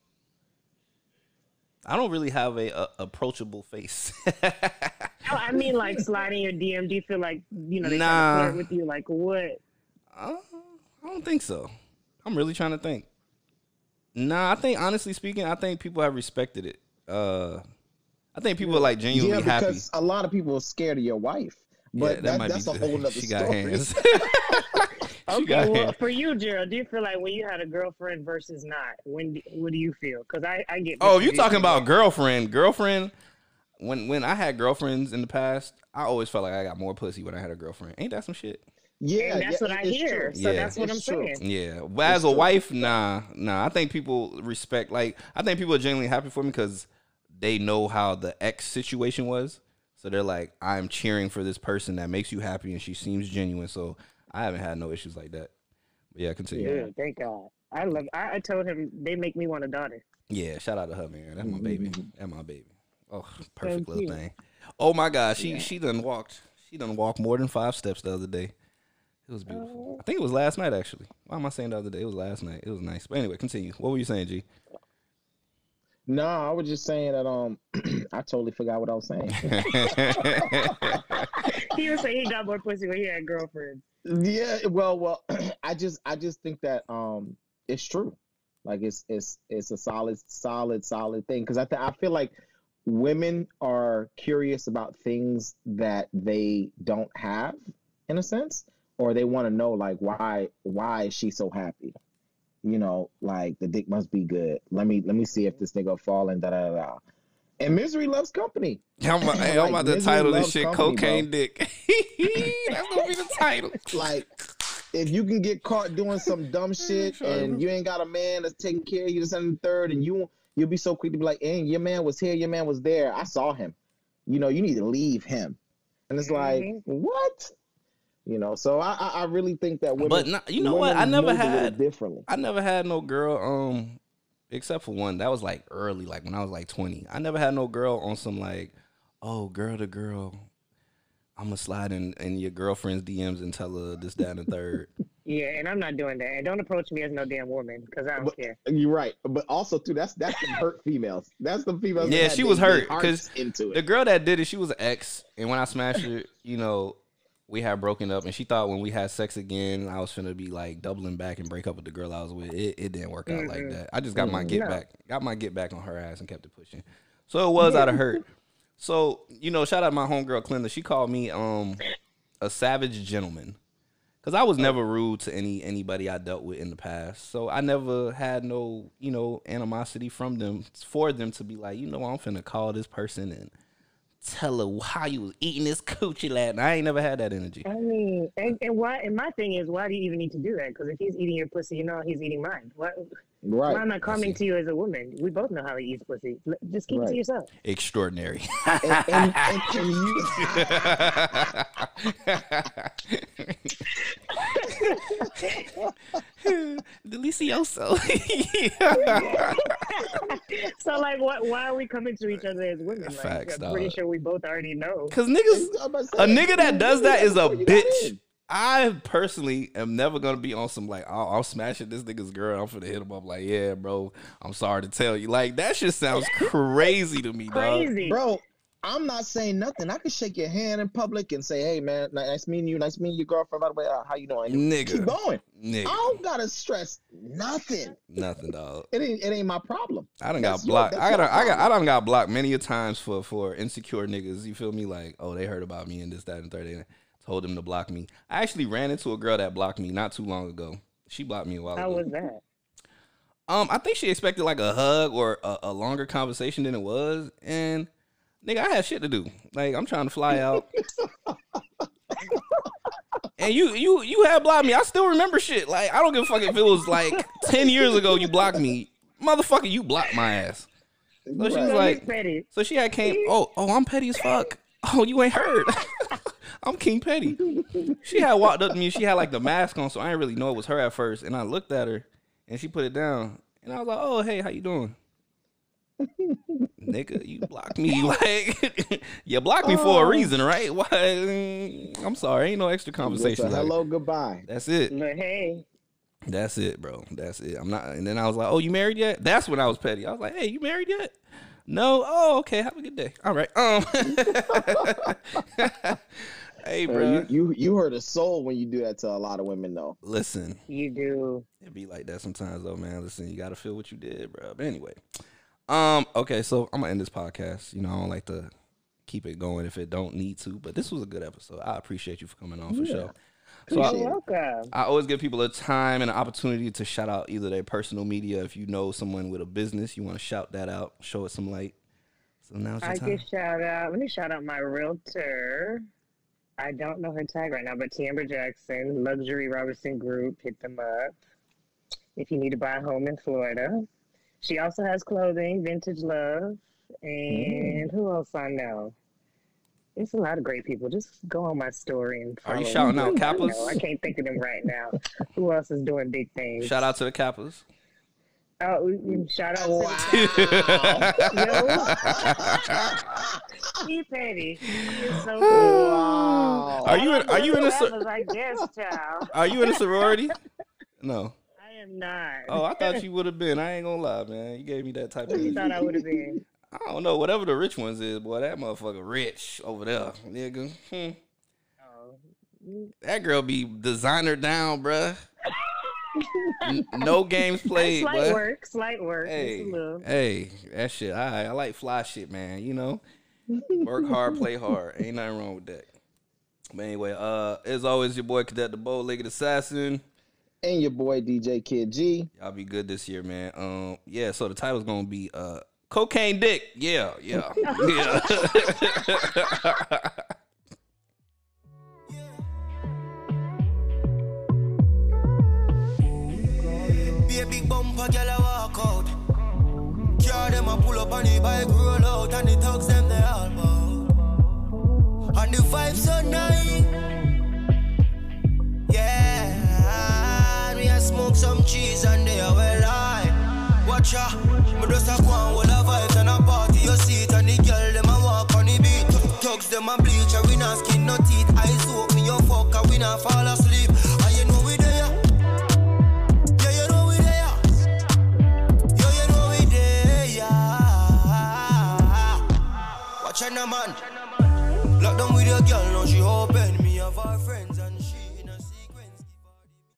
don't really have a approachable face. No, I mean like sliding your DM. Do you feel like, you know, they try to flirt with you? Like what? I don't think so. I'm really trying to think. Nah, I think honestly speaking, I think people have respected it. I think people are like genuinely happy. Yeah, because a lot of people are scared of your wife. But that's a whole nother story. Got hands. Okay, well, for you, Gerald, do you feel like when you had a girlfriend versus not, what do you feel? Because I get. Oh, you talking about girlfriend? When I had girlfriends in the past, I always felt like I got more pussy when I had a girlfriend. Ain't that some shit? Yeah, and that's what I hear. True. So that's what I'm saying. Yeah, but as a wife, nah. I think people respect. Like, I think people are genuinely happy for me because they know how the ex situation was. So they're like, I'm cheering for this person that makes you happy, and she seems genuine. So I haven't had no issues like that. But yeah, continue. Yeah, thank God. I told him they make me want a daughter. Yeah, shout out to her, man. That's my baby. That's my baby. Oh, perfect little thing. Oh my God, she done walked. She done walked more than 5 steps the other day. It was beautiful. I think it was last night, actually. Why am I saying the other day? It was last night. It was nice. But anyway, continue. What were you saying, G? No, I was just saying that I totally forgot what I was saying. He was saying he got more pussy when he had girlfriends. Yeah, well, I just think that it's true. Like it's a solid thing because I feel like women are curious about things that they don't have in a sense, or they want to know like why is she so happy? You know, like the dick must be good. Let me see if this nigga fall and da da da. And misery loves company. I'm about to title this shit "Cocaine Dick." That's gonna be the title. Like, if you can get caught doing some dumb shit and you ain't got a man that's taking care of you, this and the third, and you'll be so quick to be like, "Hey, your man was here, your man was there. I saw him. You know, you need to leave him." And it's like, what? You know, so I really think that women. But not, you know what? I never had no girl. Except for one that was like early, like when I was like 20. I never had no girl on some like, oh, girl to girl. I'm gonna slide in your girlfriend's DMs and tell her this, that, and the third. Yeah, and I'm not doing that. And don't approach me as no damn woman because I don't care. You're right, but also too, that's the hurt females. That's the females. Yeah, she was hurt because the girl that did it, she was an ex, and when I smashed her, you know. We had broken up, and she thought when we had sex again, I was finna be like doubling back and break up with the girl I was with. It didn't work out like that. I just got my get back on her ass and kept it pushing. So it was out of hurt. So, you know, shout out my homegirl Clinda. She called me a savage gentleman because I was never rude to anybody I dealt with in the past. So I never had no, you know, animosity from them for them to be like, you know, I'm finna call this person and tell her how you was eating this coochie last night. I ain't never had that energy. I mean, and why? And my thing is, why do you even need to do that? Because if he's eating your pussy, you know he's eating mine. Why am I coming to you as a woman? We both know how he eats pussy. Just keep it to yourself. Extraordinary. and you... Delicioso. So like, why are we coming to each other as women? Like, Facts, I'm pretty dog. sure we both already know. Cause niggas, I'm about to a say, nigga that does that is a before you got bitch. in. I personally am never gonna be on some like I'm smashing this nigga's girl. I'm finna hit him up like, yeah, bro. I'm sorry to tell you. Like that shit sounds crazy to me, dog. Crazy. Bro, I'm not saying nothing. I can shake your hand in public and say, hey, man, nice meeting you. Nice meeting your girlfriend, by the way. How you doing? Nigga. Keep going. Nigga. I don't got to stress nothing. Nothing, dog. It ain't my problem. I done That's got blocked. your- I that's your done got blocked many a times for insecure niggas. You feel me? Like, oh, they heard about me and this, that, and the third. They told them to block me. I actually ran into a girl that blocked me not too long ago. She blocked me a while How ago. was that? I think she expected like a hug or a longer conversation than it was, and nigga, I had shit to do. Like I'm trying to fly out, and you had blocked me. I still remember shit. Like I don't give a fuck if it was like 10 years ago you blocked me, motherfucker. You blocked my ass. So she was like, Petty. so she had came. Oh, I'm petty as fuck. Oh, you ain't heard. I'm King Petty. She had walked up to me. She had like the mask on, so I didn't really know it was her at first. And I looked at her, and she put it down. And I was like, "Oh, hey, how you doing?" Nigga, you blocked me. Like you blocked me for a reason, right? Why? I'm sorry, ain't no extra conversation. Just a hello, goodbye. That's it. But hey, That's it, bro. That's it. I'm not. And then I was like, "Oh, you married yet?" That's when I was petty. I was like, "Hey, you married yet?" No. Oh, okay. Have a good day. All right. Hey, bro. You hurt a soul when you do that to a lot of women, though. Listen, you do. it be like that sometimes, though, man. Listen, you gotta feel what you did, bro. But anyway, okay. So I'm gonna end this podcast. You know, I don't like to keep it going if it don't need to, but this was a good episode. I appreciate you for coming on for sure. So You're welcome. I always give people a time and an opportunity to shout out either their personal media. If you know someone with a business, you want to shout that out, show it some light. So now's your I time. can shout out. Let me shout out my realtor. I don't know her tag right now, but Tiambra Jackson, Luxury Robertson Group. Hit them up if you need to buy a home in Florida. She also has clothing, Vintage Love, and who else I know? It's a lot of great people. Just go on my story and follow. Are you shouting out Kappas? No, I can't think of them right now. Who else is doing big things? Shout out to the Kappas. Oh, shout out Wow. to He petty. He is so Wow. Are you in a That was, I guess, child. Are you in a sorority? No. I am not. Oh, I thought you would have been. I ain't gonna lie, man. You gave me that type What of. you thought I would have been? I don't know. Whatever the rich ones is, boy. That motherfucker rich over there, nigga. Oh. That girl be designer down, bruh. No games played, Slight but work, slight work. hey, Just a little. hey, that shit. I like fly shit, man. You know, work hard, play hard. Ain't nothing wrong with that. But anyway, as always, your boy Cadet the Bow-Legged Assassin. And your boy DJ Kid G. Y'all be good this year, man. Yeah. So the title's gonna be Cocaine Dick. Yeah. Yeah. Be a big bumper, girl, I walk out. Car them a pull up on the bike, roll out, and the thugs them they all bout. And the vibe so nice. Yeah, we a smoke some cheese and they are well high. Watch out, me just a go on with a vibes and a party your seat, and the girl them a walk on the beat. Thugs them a bleach, and we not skin no teeth. Eyes open, me your fuck, and we not fall asleep. And you know we there. China man, lock down with your girl, now she open me of our friends.